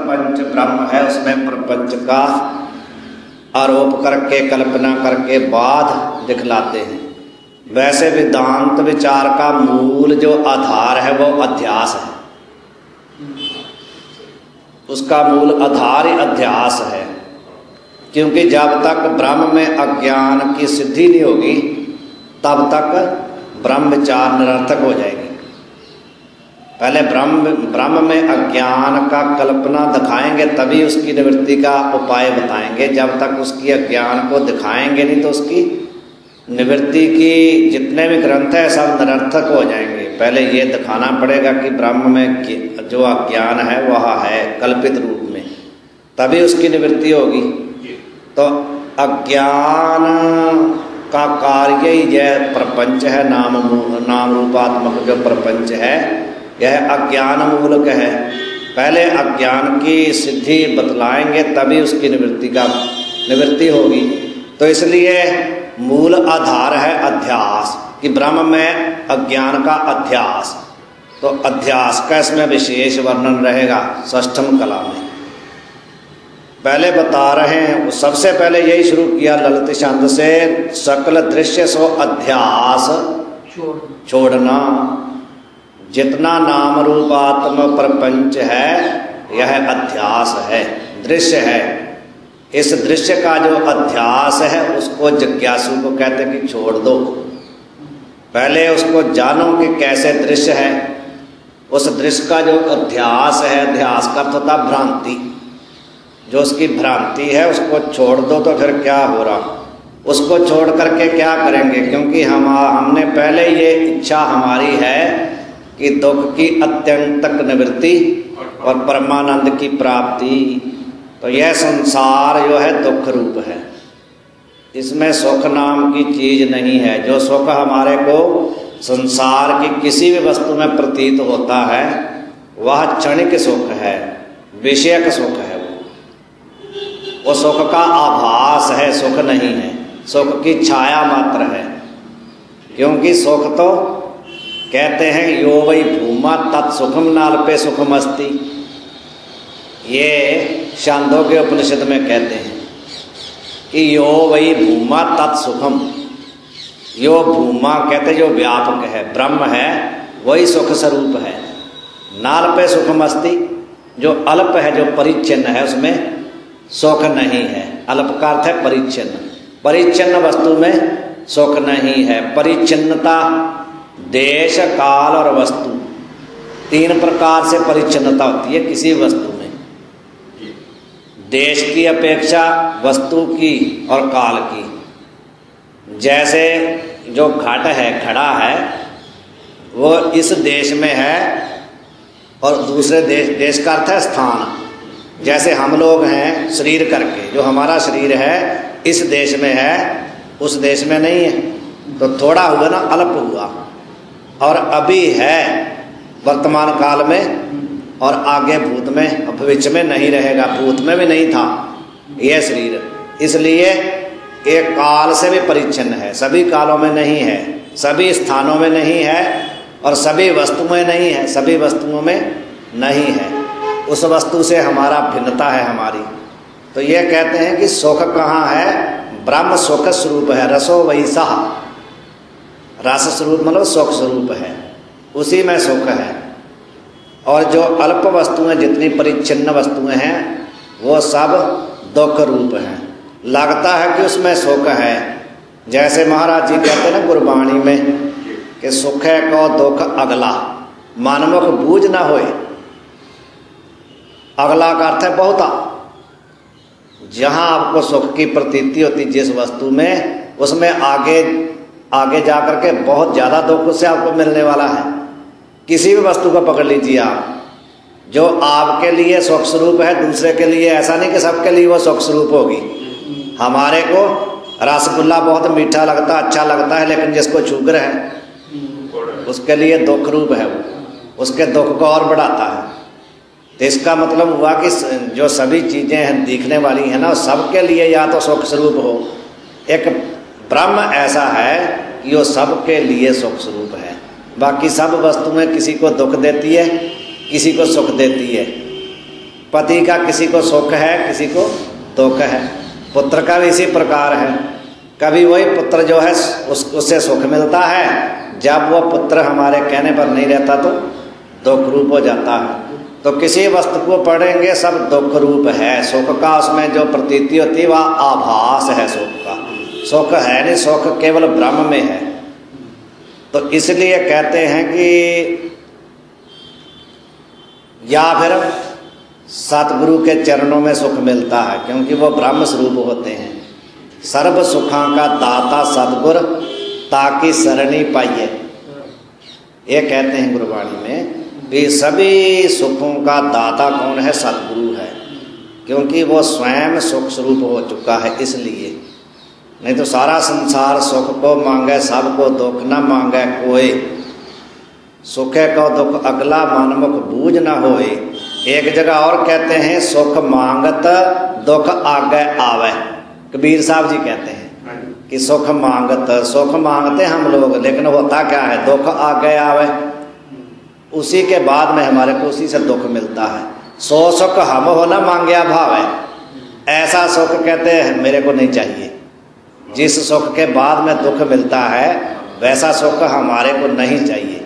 प्रपंच ब्रह्म है उसमें प्रपंच का आरोप करके कल्पना करके बाद दिखलाते हैं। वैसे वेदांत विचार का मूल जो आधार है वो अध्यास है, उसका मूल आधार ही अध्यास है। क्योंकि जब तक ब्रह्म में अज्ञान की सिद्धि नहीं होगी तब तक ब्रह्म विचार निरर्थक हो जाएगी। पहले ब्रह्म में अज्ञान का कल्पना दिखाएंगे तभी उसकी निवृत्ति का उपाय बताएंगे। जब तक उसकी अज्ञान को दिखाएंगे नहीं तो उसकी निवृत्ति की जितने भी ग्रंथ है सब निरर्थक हो जाएंगे। पहले ये दिखाना पड़ेगा कि ब्रह्म में जो अज्ञान है वह है कल्पित रूप में, तभी उसकी निवृत्ति होगी। तो अज्ञान का कार्य ही यह प्रपंच है, नाम रूपात्मक जो प्रपंच है यह अज्ञान मूलक है। पहले अज्ञान की सिद्धि बतलाएंगे तभी उसकी निवृत्ति होगी। तो इसलिए मूल आधार है अध्यास, कि ब्रह्म में अज्ञान का अध्यास। तो अध्यास का इसमें विशेष वर्णन रहेगा षष्ठम कला में। पहले बता रहे हैं, सबसे पहले यही शुरू किया ललित छंद से, सकल दृश्य सो अध्यास छोड़ना। जितना नाम रूपात्म प्रपंच है यह अध्यास है, दृश्य है। इस दृश्य का जो अध्यास है उसको जिज्ञासु को कहते हैं कि छोड़ दो। पहले उसको जानो कि कैसे दृश्य है। उस दृश्य का जो अध्यास है, अध्यास का अर्थ होता भ्रांति, जो उसकी भ्रांति है उसको छोड़ दो। तो फिर क्या हो रहा, उसको छोड़ करके क्या करेंगे? क्योंकि हमने पहले ये इच्छा हमारी है कि दुख की अत्यंतक निवृत्ति और परमानंद की प्राप्ति। तो यह संसार जो है दुख रूप है, इसमें सुख नाम की चीज नहीं है। जो सुख हमारे को संसार की किसी भी वस्तु में प्रतीत होता है वह क्षणिक सुख है, विषयक सुख है। वो सुख का आभास है, सुख नहीं है, सुख की छाया मात्र है। क्योंकि सुख तो कहते हैं यो वै भूमा तत्सुखम नाल्पे सुखमस्ति, ये छांदोग्य उपनिषद में कहते हैं कि यो वै भूमा तत्सुखम। यो भूमा कहते जो व्यापक है, ब्रह्म है, वही सुख स्वरूप है। नाल्पे सुखमस्ति, जो अल्प है, जो परिच्छिन्न है, उसमें सुख नहीं है। अल्प का अर्थ है परिच्छिन्न, परिच्छिन्न वस्तु में सुख नहीं है। परिच्छिन्नता देश काल और वस्तु, तीन प्रकार से परिच्छिन्नता होती है किसी वस्तु में। देश की अपेक्षा वस्तु की और काल की। जैसे जो घट है, घड़ा है, वो इस देश में है और दूसरे देश का अर्थ है स्थान। जैसे हम लोग हैं शरीर करके, जो हमारा शरीर है इस देश में है, उस देश में नहीं है। तो थोड़ा हुआ ना, अल्प हुआ। और अभी है वर्तमान काल में और आगे भूत में, भविष्य में नहीं रहेगा, भूत में भी नहीं था यह शरीर। इसलिए एक काल से भी परिच्छिन्न है, सभी कालों में नहीं है, सभी स्थानों में नहीं है और सभी वस्तुओं में नहीं है, सभी वस्तुओं में नहीं है। उस वस्तु से हमारा भिन्नता है हमारी। तो ये कहते हैं कि सुख कहाँ है? ब्रह्म सुख स्वरूप है, रसो वैसा। रस स्वरूप मतलब सुख स्वरूप है, उसी में सुख है। और जो अल्प वस्तुएं, जितनी परिच्छिन्न वस्तुएं हैं, वो सब दुख रूप हैं। लगता है कि उसमें सुख है। जैसे महाराज जी कहते हैं ना गुरबाणी में कि सुख है को दुख अगला, मानवक बूझ ना होए। अगला का अर्थ है बहुता। जहां आपको सुख की प्रतीति होती जिस वस्तु में, उसमें आगे जाकर के बहुत ज्यादा दुख उससे आपको मिलने वाला है। किसी भी वस्तु को पकड़ लीजिए आप, जो आपके लिए सुख स्वरूप है, दूसरे के लिए ऐसा नहीं कि सबके लिए वो सुख स्वरूप होगी। हमारे को रसगुल्ला बहुत मीठा लगता, अच्छा लगता है, लेकिन जिसको शुगर है उसके लिए दुख रूप है, वो उसके दुख को और बढ़ाता है। तो इसका मतलब हुआ कि जो सभी चीजें हैं दिखने वाली है ना, सबके लिए या तो सुख स्वरूप हो। एक ब्रह्म ऐसा है कि वो सबके लिए सुख स्वरूप है। बाकी सब वस्तुएं किसी को दुख देती है, किसी को सुख देती है। पति का किसी को सुख है, किसी को दुख है। पुत्र का भी इसी प्रकार है। कभी वही पुत्र जो है उससे सुख मिलता है, जब वो पुत्र हमारे कहने पर नहीं रहता तो दुख रूप हो जाता है। तो किसी वस्तु को पढ़ेंगे सब दुख रूप है। सुख का उसमें जो प्रतीति होती है वह आभास है सुख का, सुख है नहीं, सुख केवल ब्रह्म में है। तो इसलिए कहते हैं कि या फिर सतगुरु के चरणों में सुख मिलता है, क्योंकि वो ब्रह्म स्वरूप होते हैं। सर्व सुखा का दाता सतगुर ताकि सरणी पाइए, ये कहते हैं गुरुवाणी में भी सभी सुखों का दाता कौन है? सतगुरु है, क्योंकि वो स्वयं सुख स्वरूप हो चुका है। इसलिए नहीं तो सारा संसार सुख को मांगे, सबको दुख न मांगे कोई। सुखे को दुख अगला मनमुख बूझ न होए। एक जगह और कहते हैं सुख मांगत दुख आगे आवे। कबीर साहब जी कहते हैं कि सुख मांगते हम लोग, लेकिन होता क्या है? दुख आगे आवे। उसी के बाद में हमारे को उसी से दुख मिलता है। सो सुख हम हो न मांगया भावे, ऐसा सुख कहते हैं मेरे को नहीं चाहिए। जिस सुख के बाद में दुख मिलता है वैसा सुख हमारे को नहीं चाहिए।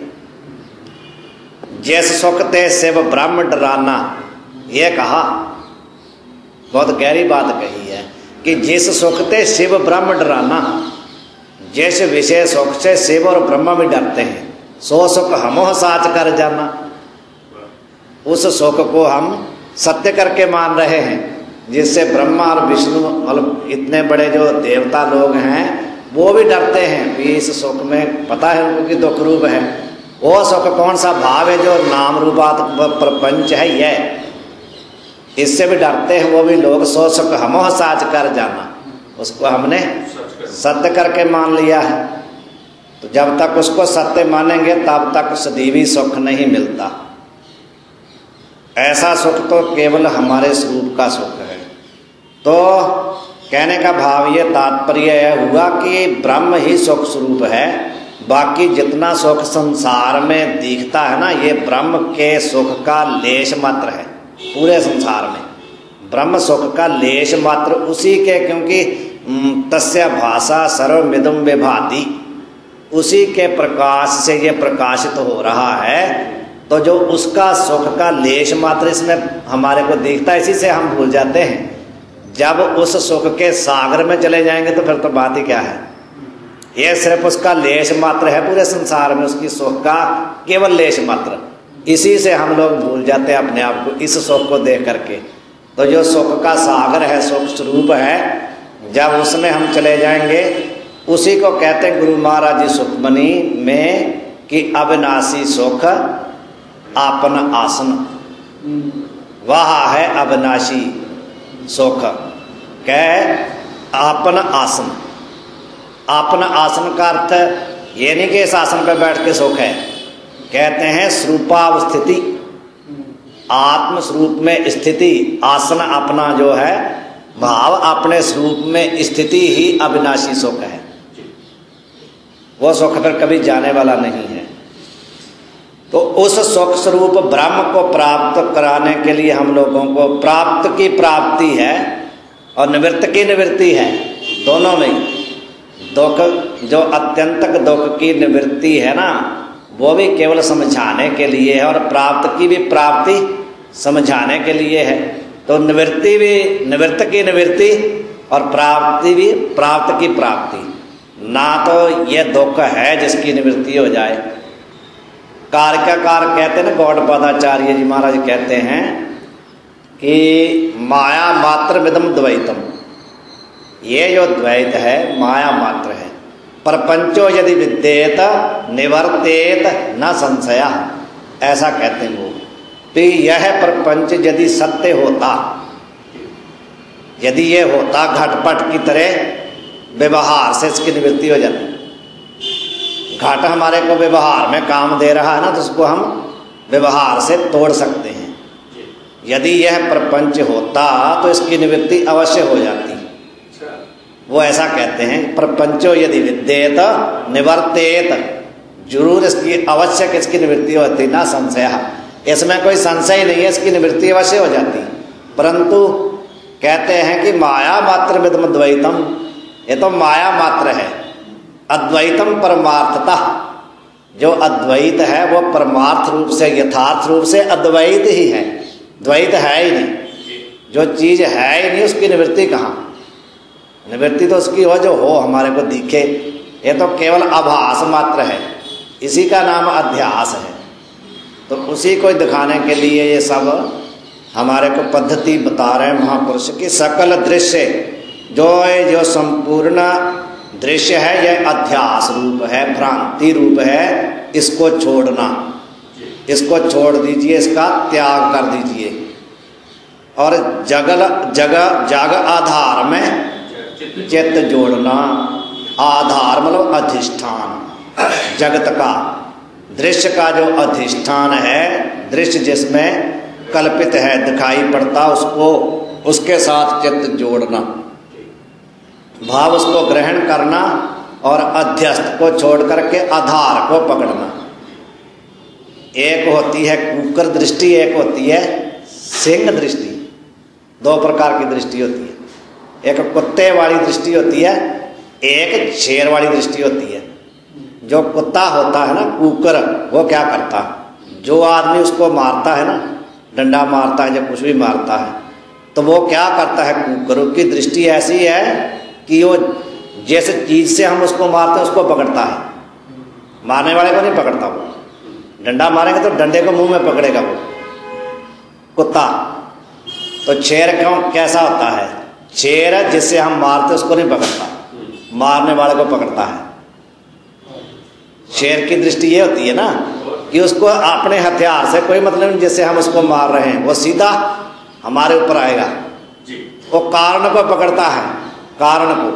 जिस सुख ते शिव ब्रह्म डराना, ये कहा, बहुत गहरी बात कही है कि जिस सुख ते शिव ब्रह्म डराना, जिस विषय सुख से शिव और ब्रह्म भी डरते हैं, सो सुख हमोह साच कर जाना। उस सुख को हम सत्य करके मान रहे हैं, जिससे ब्रह्मा और विष्णु मतलब इतने बड़े जो देवता लोग हैं वो भी डरते हैं कि इस सुख में पता है उनको कि दुख रूप है। वो सुख कौन सा भाव है? जो नाम रूपात प्रपंच है, यह इससे भी डरते हैं वो भी लोग। सो सुख हमोह साच कर जाना, उसको हमने सत्य करके मान लिया है। तो जब तक उसको सत्य मानेंगे तब तक सदैवी सुख नहीं मिलता। ऐसा सुख तो केवल हमारे स्वरूप का सुख है। तो कहने का भाव ये तात्पर्य हुआ कि ब्रह्म ही सुख स्वरूप है। बाकी जितना सुख संसार में दिखता है ना, ये ब्रह्म के सुख का लेश मात्र है। पूरे संसार में ब्रह्म सुख का लेश मात्र उसी के, क्योंकि तस्य भाषा सर्वमिदं विभाति, उसी के प्रकाश से ये प्रकाशित हो रहा है। तो जो उसका सुख का लेश मात्र इसमें हमारे को दिखता है, इसी से हम भूल जाते हैं। जब उस सुख के सागर में चले जाएंगे तो फिर तो बात ही क्या है। ये सिर्फ उसका लेश मात्र है पूरे संसार में, उसकी सुख का केवल लेश मात्र। इसी से हम लोग भूल जाते हैं अपने आप को, इस सुख को देख करके। तो जो सुख का सागर है, सुख स्वरूप है, जब उसमें हम चले जाएंगे, उसी को कहते हैं गुरु महाराज जी सुखमनी में कि अविनाशी सुख आपन आसन, वह है अविनाशी सुख। कह आपन आसन, आपन आसन का अर्थ ये नहीं कि इस आसन पर बैठ के सुख है। कहते हैं स्वरूपावस्थिति, आत्म स्वरूप में स्थिति। आसन अपना जो है भाव, अपने स्वरूप में स्थिति ही अविनाशी सुख है। वो सुख फिर कभी जाने वाला नहीं है। तो उस सुख स्वरूप ब्रह्म को प्राप्त कराने के लिए हम लोगों को प्राप्त की प्राप्ति है और निवृत्त की निवृत्ति है, दोनों में। दुख जो अत्यंतक दुख की निवृत्ति है ना, वो भी केवल समझाने के लिए है, और प्राप्त की भी प्राप्ति समझाने के लिए है। तो निवृत्ति भी निवृत्त की निवृत्ति और प्राप्ति भी प्राप्त की प्राप्ति। ना तो ये दुख है जिसकी निवृत्ति हो जाए। कारकाकार कहते हैं ना, गौड़पादाचार्य जी महाराज कहते हैं कि माया मात्र मिदम द्वैतम, ये जो द्वैत है माया मात्र है। प्रपंचो यदि विद्येत निवर्तेत न संशय, ऐसा कहते हैं वो। तो यह प्रपंच यदि सत्य होता, यदि ये होता घटपट की तरह, व्यवहार से इसकी निवृत्ति हो जाती। घट हमारे को व्यवहार में काम दे रहा है ना, तो उसको हम व्यवहार से तोड़ सकते हैं। यदि यह प्रपंच होता तो इसकी निवृत्ति अवश्य हो जाती। वो ऐसा कहते हैं, प्रपंचो यदि विद्येत निवर्तेत, जरूर इसकी अवश्य इसकी निवृत्ति होती, ना संशय। इसमें कोई संशय नहीं है, इसकी निवृत्ति अवश्य हो जाती। परंतु कहते हैं कि माया मात्र विदम द्वैतम, ये तो माया मात्र है। अद्वैतम परमार्थता, जो अद्वैत है वो परमार्थ रूप से, यथार्थ रूप से अद्वैत ही है, द्वैत है ही नहीं। जो चीज है ही नहीं उसकी निवृत्ति कहाँ? निवृत्ति तो उसकी हो जो हो, हमारे को दिखे। ये तो केवल आभास मात्र है, इसी का नाम अध्यास है। तो उसी को दिखाने के लिए ये सब हमारे को पद्धति बता रहे हैं महापुरुष की। सकल दृश्य जो संपूर्ण दृश्य है यह अध्यास रूप है, भ्रांति रूप है। इसको छोड़ना, इसको छोड़ दीजिए, इसका त्याग कर दीजिए। और जग आधार में चित्त जोड़ना। आधार मतलब अधिष्ठान, जगत का दृश्य का जो अधिष्ठान है, दृश्य जिसमें कल्पित है, दिखाई पड़ता, उसको उसके साथ चित्त जोड़ना, भाव उसको ग्रहण करना और अध्यस्त को छोड़ करके आधार को पकड़ना। एक होती है कुकर दृष्टि, एक होती है सिंह दृष्टि। दो प्रकार की दृष्टि होती है, एक कुत्ते वाली दृष्टि होती है, एक शेर वाली दृष्टि होती है। जो कुत्ता होता है ना कुकर, वो क्या करता है, जो आदमी उसको मारता है ना, डंडा मारता है, जब कुछ भी मारता है, तो वो क्या करता है, कुकर की दृष्टि ऐसी है कि वो जैसे चीज से हम उसको मारते हैं उसको पकड़ता है, मारने वाले को नहीं पकड़ता। वो डंडा मारेंगे तो डंडे को मुंह में पकड़ेगा वो कुत्ता। तो शेर क्यों कैसा होता है, शेर जिससे हम मारते उसको नहीं पकड़ता, मारने वाले को पकड़ता है। शेर की दृष्टि ये होती है ना कि उसको अपने हथियार से कोई मतलब नहीं, जिससे हम उसको मार रहे हैं वो सीधा हमारे ऊपर आएगा। वो कारण को पकड़ता है, कारण को।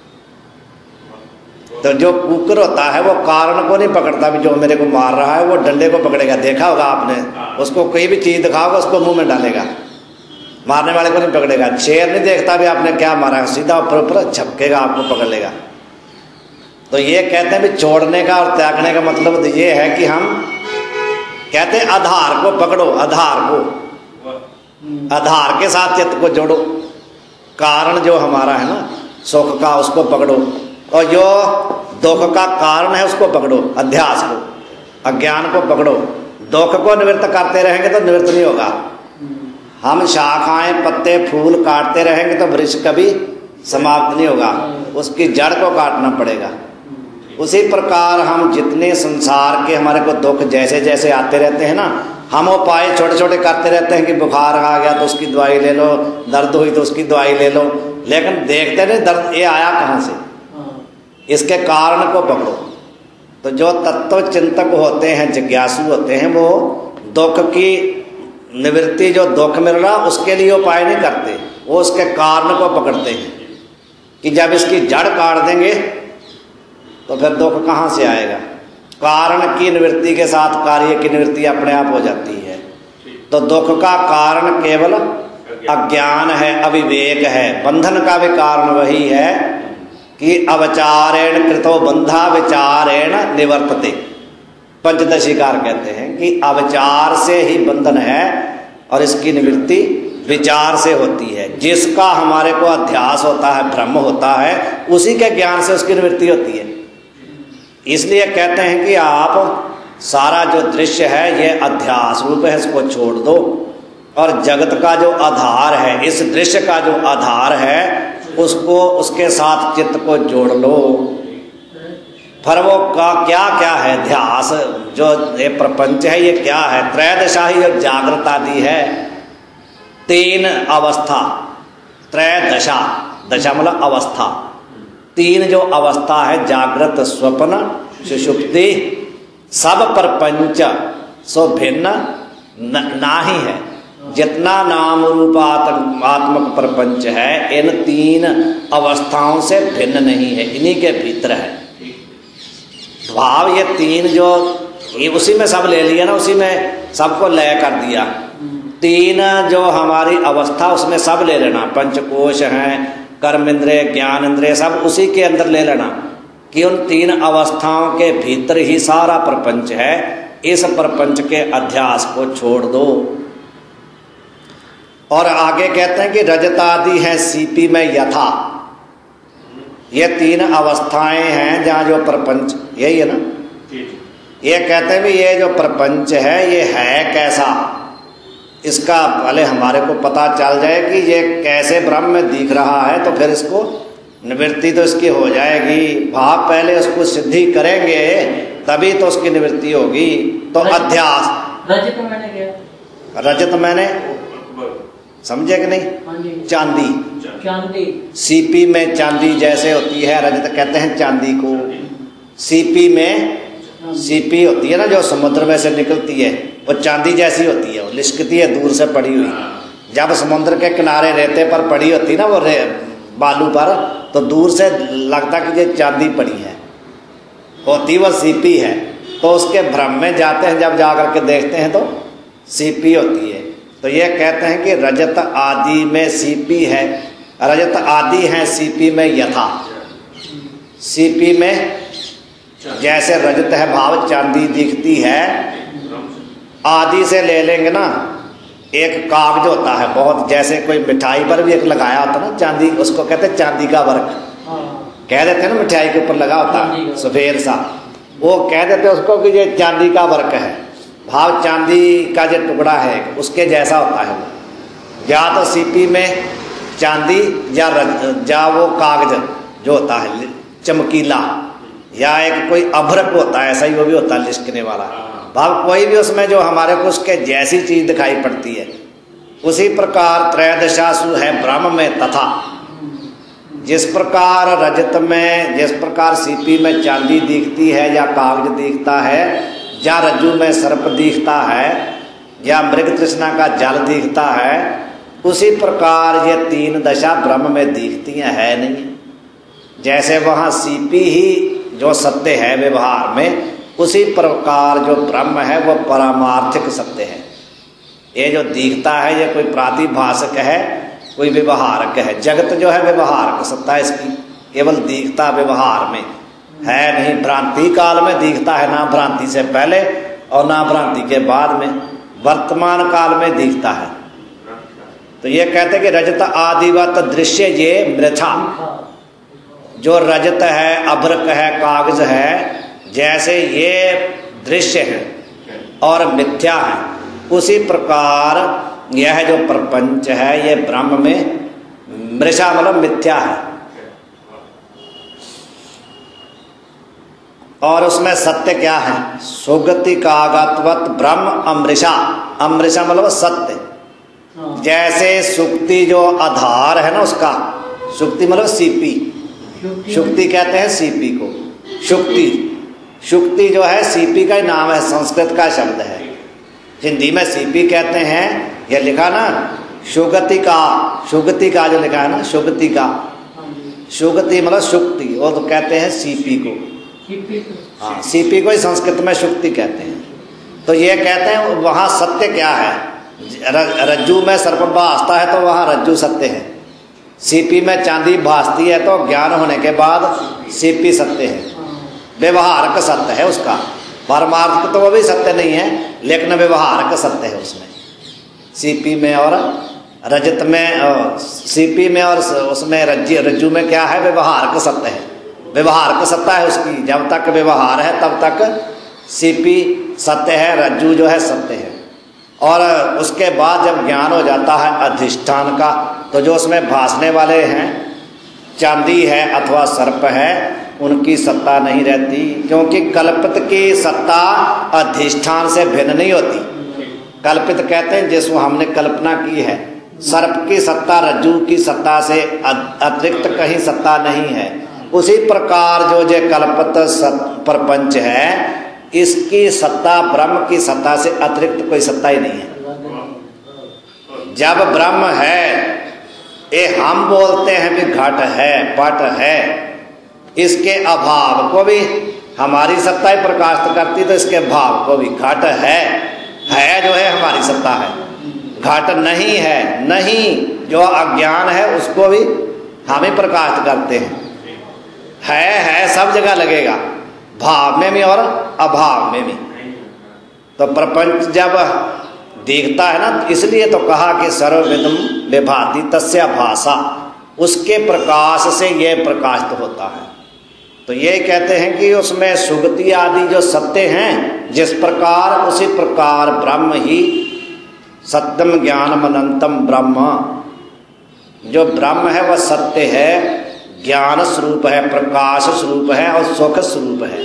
तो जो कुकर होता है वो कारण को नहीं पकड़ता, भी जो मेरे को मार रहा है वो डंडे को पकड़ेगा। देखा होगा आपने, उसको कोई भी चीज दिखाओगे उसको मुंह में डालेगा, मारने वाले को नहीं पकड़ेगा। शेर नहीं देखता भी आपने क्या मारा है, सीधा ऊपर झपकेगा, आपको पकड़ लेगा। तो ये कहते हैं भी छोड़ने का और त्यागने का मतलब ये है कि हम कहते हैं आधार को पकड़ो, आधार को, आधार के साथ चित्त को जोड़ो। कारण जो हमारा है ना सुख का, उसको पकड़ो, और जो दुख का कारण है उसको पकड़ो, अध्यास को, अज्ञान को पकड़ो। दुख को निवृत्त करते रहेंगे तो निवृत्त नहीं होगा। हम शाखाएं पत्ते फूल काटते रहेंगे तो वृक्ष कभी समाप्त नहीं होगा, उसकी जड़ को काटना पड़ेगा। उसी प्रकार हम जितने संसार के हमारे को दुख जैसे जैसे आते रहते हैं ना, हम उपाय छोटे छोटे करते रहते हैं कि बुखार आ गया तो उसकी दवाई ले लो, दर्द हुई तो उसकी दवाई ले लो, लेकिन देखते नहीं दर्द ये आया कहाँ से, इसके कारण को पकड़ो। तो जो तत्व चिंतक होते हैं, जिज्ञासु होते हैं, वो दुख की निवृत्ति, जो दुख मिल रहा उसके लिए उपाय नहीं करते, वो उसके कारण को पकड़ते हैं कि जब इसकी जड़ काट देंगे तो फिर दुख कहाँ से आएगा। कारण की निवृत्ति के साथ कार्य की निवृत्ति अपने आप हो जाती है। तो दुख का कारण केवल अज्ञान है, अविवेक है। बंधन का भी कारण वही है कि अवचारेण कृतो बंधा विचारेण निवर्तते। पंचदशीकार कहते हैं कि अवचार से ही बंधन है और इसकी निवृत्ति विचार से होती है। जिसका हमारे को अध्यास होता है, भ्रम होता है, उसी के ज्ञान से उसकी निवृत्ति होती है। इसलिए कहते हैं कि आप सारा जो दृश्य है ये अध्यास रूप है, इसको छोड़ दो, और जगत का जो आधार है, इस दृश्य का जो आधार है, उसको उसके साथ चित्त को जोड़ लो। फिर वो का क्या क्या है, ध्यास जो ये प्रपंच है ये क्या है, त्रैदशा ही जो जागृत आदि है, तीन अवस्था, त्रैदशा, दशा मतलब अवस्था, तीन जो अवस्था है, जागृत स्वप्न सुषुप्ति, सब प्रपंच सो भिन्न नाही है। जितना नाम रूपात्मक प्रपंच है इन तीन अवस्थाओं से भिन्न नहीं है, इन्हीं के भीतर है। भाव ये तीन जो ये उसी में सब ले लिया ना, उसी में सबको लय कर दिया। तीन जो हमारी अवस्था उसमें सब ले लेना, पंचकोश हैं, कर्म इंद्रिय, ज्ञान इंद्रिय, सब उसी के अंदर ले लेना कि उन तीन अवस्थाओं के भीतर ही सारा प्रपंच है। इस प्रपंच के अध्यास को छोड़ दो। और आगे कहते हैं कि रजतादि है सीपी में यथा, ये तीन अवस्थाएं हैं जहाँ जो प्रपंच, यही है ना, ये कहते हैं भी ये जो प्रपंच है ये है कैसा, इसका पहले हमारे को पता चल जाए कि ये कैसे ब्रह्म में दिख रहा है, तो फिर इसको निवृत्ति तो इसकी हो जाएगी। भाव पहले उसको सिद्धि करेंगे तभी तो उसकी निवृत्ति होगी। तो अध्यास रजत मैंने क्या, रजत मैंने समझे कि नहीं, चांदी, चांदी सीपी में चांदी जैसे होती है, रजत कहते हैं चांदी को। सीपी में सीपी होती है ना जो समुद्र में से निकलती है, वो चांदी जैसी होती है, वो लिशकती है दूर से पड़ी हुई। जब समुद्र के किनारे रेते पर पड़ी होती ना वो बालू पर, तो दूर से लगता कि ये चांदी पड़ी है, होती वह सीपी है। तो उसके भ्रम में जाते हैं, जब जाकर के देखते हैं तो सीपी होती है। तो ये कहते हैं कि रजत आदि में सीपी है, रजत आदि है सीपी में यथा, सीपी में जैसे रजत है भाव चांदी दिखती है। आदि से ले लेंगे ना, एक कागज होता है बहुत, जैसे कोई मिठाई पर भी एक लगाया होता ना चांदी, उसको कहते हैं चांदी का वर्क, कह देते हैं ना मिठाई के ऊपर लगा होता है सफेद सा, वो कह देते हैं उसको कि ये चांदी का वर्क है, भाव चांदी का जो टुकड़ा है उसके जैसा होता है वो। या तो सीपी में चांदी या वो कागज जो होता है चमकीला, या एक कोई अभ्रक होता है, ऐसा ही वो भी होता है लिशकने वाला। भाव कोई भी उसमें जो हमारे को उसके जैसी चीज दिखाई पड़ती है। उसी प्रकार त्रयोदशासु है ब्रह्म में तथा, जिस प्रकार रजत में, जिस प्रकार सीपी में चांदी दिखती है या कागज दिखता है, या रज्जु में सर्प दिखता है, या मृग तृष्णा का जल दिखता है, उसी प्रकार ये तीन दशा ब्रह्म में दिखती है नहीं। जैसे वहाँ सीपी ही जो सत्य है व्यवहार में, उसी प्रकार जो ब्रह्म है वो पारमार्थिक सत्य है। ये जो दिखता है ये कोई प्रातिभाषक है, कोई व्यवहारक है। जगत जो है व्यवहारक सत्ता है इसकी, केवल दिखता व्यवहार में है नहीं। भ्रांति काल में दिखता है, ना भ्रांति से पहले और ना भ्रांति के बाद में, वर्तमान काल में दिखता है। तो ये कहते हैं कि रजत आदिवत दृश्य ये मृथा, जो रजत है, अभ्रक है, कागज है, जैसे ये दृश्य है और मिथ्या है, उसी प्रकार यह जो प्रपंच है ये ब्रह्म में मृषा मतलब मिथ्या है। और उसमें सत्य क्या है, सुगति कागतवत ब्रह्म अमृषा, अमृषा मतलब सत्य। जैसे सुक्ति जो आधार है ना उसका, सुक्ति मतलब सीपी, शुक्ति कहते हैं सीपी को, शुक्ति, शुक्ति जो है सीपी का ही नाम है, संस्कृत का शब्द है। हिंदी में सीपी कहते हैं, ये लिखा ना सुगति का, सुगति का जो लिखा है ना, सुगति का, सुगति मतलब शुक्ति, वो तो कहते हैं सीपी को। हाँ, सीपी को ही संस्कृत में शुक्ति कहते हैं। तो ये कहते हैं वहाँ सत्य क्या है, रज्जू में सर्प भासता है तो वहाँ रज्जू सत्य है, सीपी में चांदी भासती है तो ज्ञान होने के बाद सीपी सत्य है, व्यवहारक सत्य है उसका। परमार्थ तो वो भी सत्य नहीं है, लेकिन व्यवहारक सत्य है उसमें। सीपी में और रजत में, सीपी में और उसमें रज्जू में क्या है, व्यवहारक सत्य है, व्यवहारक सत्ता है उसकी। जब तक व्यवहार है तब तक सीपी सत्य है, रज्जू जो है सत्य है। और उसके बाद जब ज्ञान हो जाता है अधिष्ठान का, तो जो उसमें भासने वाले हैं, चांदी है अथवा सर्प है, उनकी सत्ता नहीं रहती, क्योंकि कल्पित की सत्ता अधिष्ठान से भिन्न नहीं होती। कल्पित कहते हैं जिसको हमने कल्पना की है। सर्प की सत्ता रज्जू की सत्ता से अतिरिक्त कहीं सत्ता नहीं है। उसी प्रकार जो कल्पित प्रपंच है, इसकी सत्ता ब्रह्म की सत्ता से अतिरिक्त कोई सत्ता ही नहीं है। जब ब्रह्म है, ये हम बोलते हैं कि घट है, पट है, इसके अभाव को भी हमारी सत्ता ही प्रकाशित करती, तो इसके भाव को भी घट है जो है हमारी सत्ता है। घट नहीं है, नहीं जो अज्ञान है उसको भी हम ही प्रकाशित करते हैं। है सब जगह लगेगा, भाव में भी और अभाव में भी। तो प्रपंच जब देखता है ना, इसलिए तो कहा कि सर्वविदम विभाति तस्या भाषा, उसके प्रकाश से यह प्रकाशित होता है। तो ये कहते हैं कि उसमें सुगति आदि जो सत्य हैं जिस प्रकार, उसी प्रकार ब्रह्म ही सत्यम ज्ञानम अनंतम ब्रह्म, जो ब्रह्म है वह सत्य है, ज्ञान स्वरूप है, प्रकाश स्वरूप है और सुख स्वरूप है।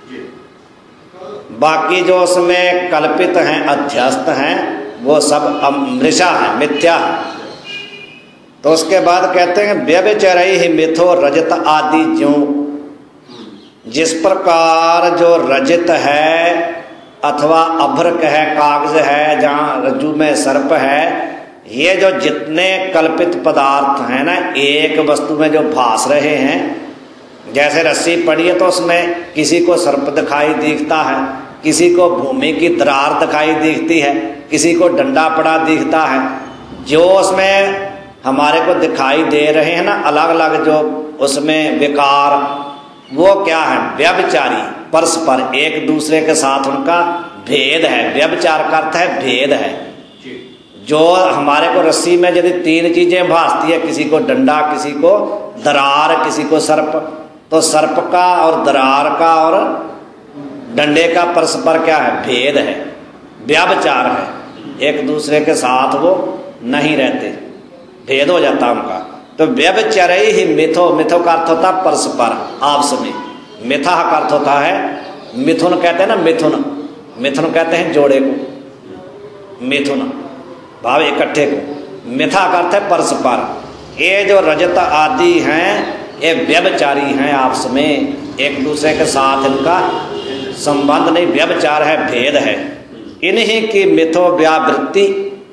बाकी जो उसमें कल्पित हैं, अध्यस्त हैं, वो सब मृषा है, मिथ्या है। तो उसके बाद कहते हैं व्यभिचरई ही मिथो रजत आदि, ज्यों जिस प्रकार जो रजत है अथवा अभ्रक है, कागज है, जहाँ रज्जु में सर्प है, ये जो जितने कल्पित पदार्थ हैं ना, एक वस्तु में जो भास रहे हैं, जैसे रस्सी पड़ी है तो उसमें किसी को सर्प दिखाई दिखता है, किसी को भूमि की दरार दिखाई दिखती है, किसी को डंडा पड़ा दिखता है। जो उसमें हमारे को दिखाई दे रहे हैं ना अलग अलग जो उसमें विकार, वो क्या है? व्यभिचारी, परस्पर एक दूसरे के साथ उनका भेद है। व्यभिचार का अर्थ है भेद है। जो हमारे को रस्सी में यदि तीन चीजें भासती है, किसी को डंडा, किसी को दरार, किसी को सर्प, तो सर्प का और दरार का और डंडे का परस्पर क्या है? भेद है, व्यभिचार है। एक दूसरे के साथ वो नहीं रहते, भेद हो जाता उनका। तो व्यभिचरई ही मिथो, मिथो का अर्थ होता है परस्पर, आपस में। मिथा का अर्थ होता है मिथुन, कहते हैं ना मिथुन, मिथुन कहते हैं जोड़े को, मिथुन भाव इकट्ठे को। मिथा का अर्थ है परस्पर। ये जो रजत आदि हैं ये व्यभिचारी हैं, आपस में एक दूसरे के साथ इनका संबंध नहीं, व्यभिचार है, भेद है। इन्हीं की मिथो व्यावृत्ति,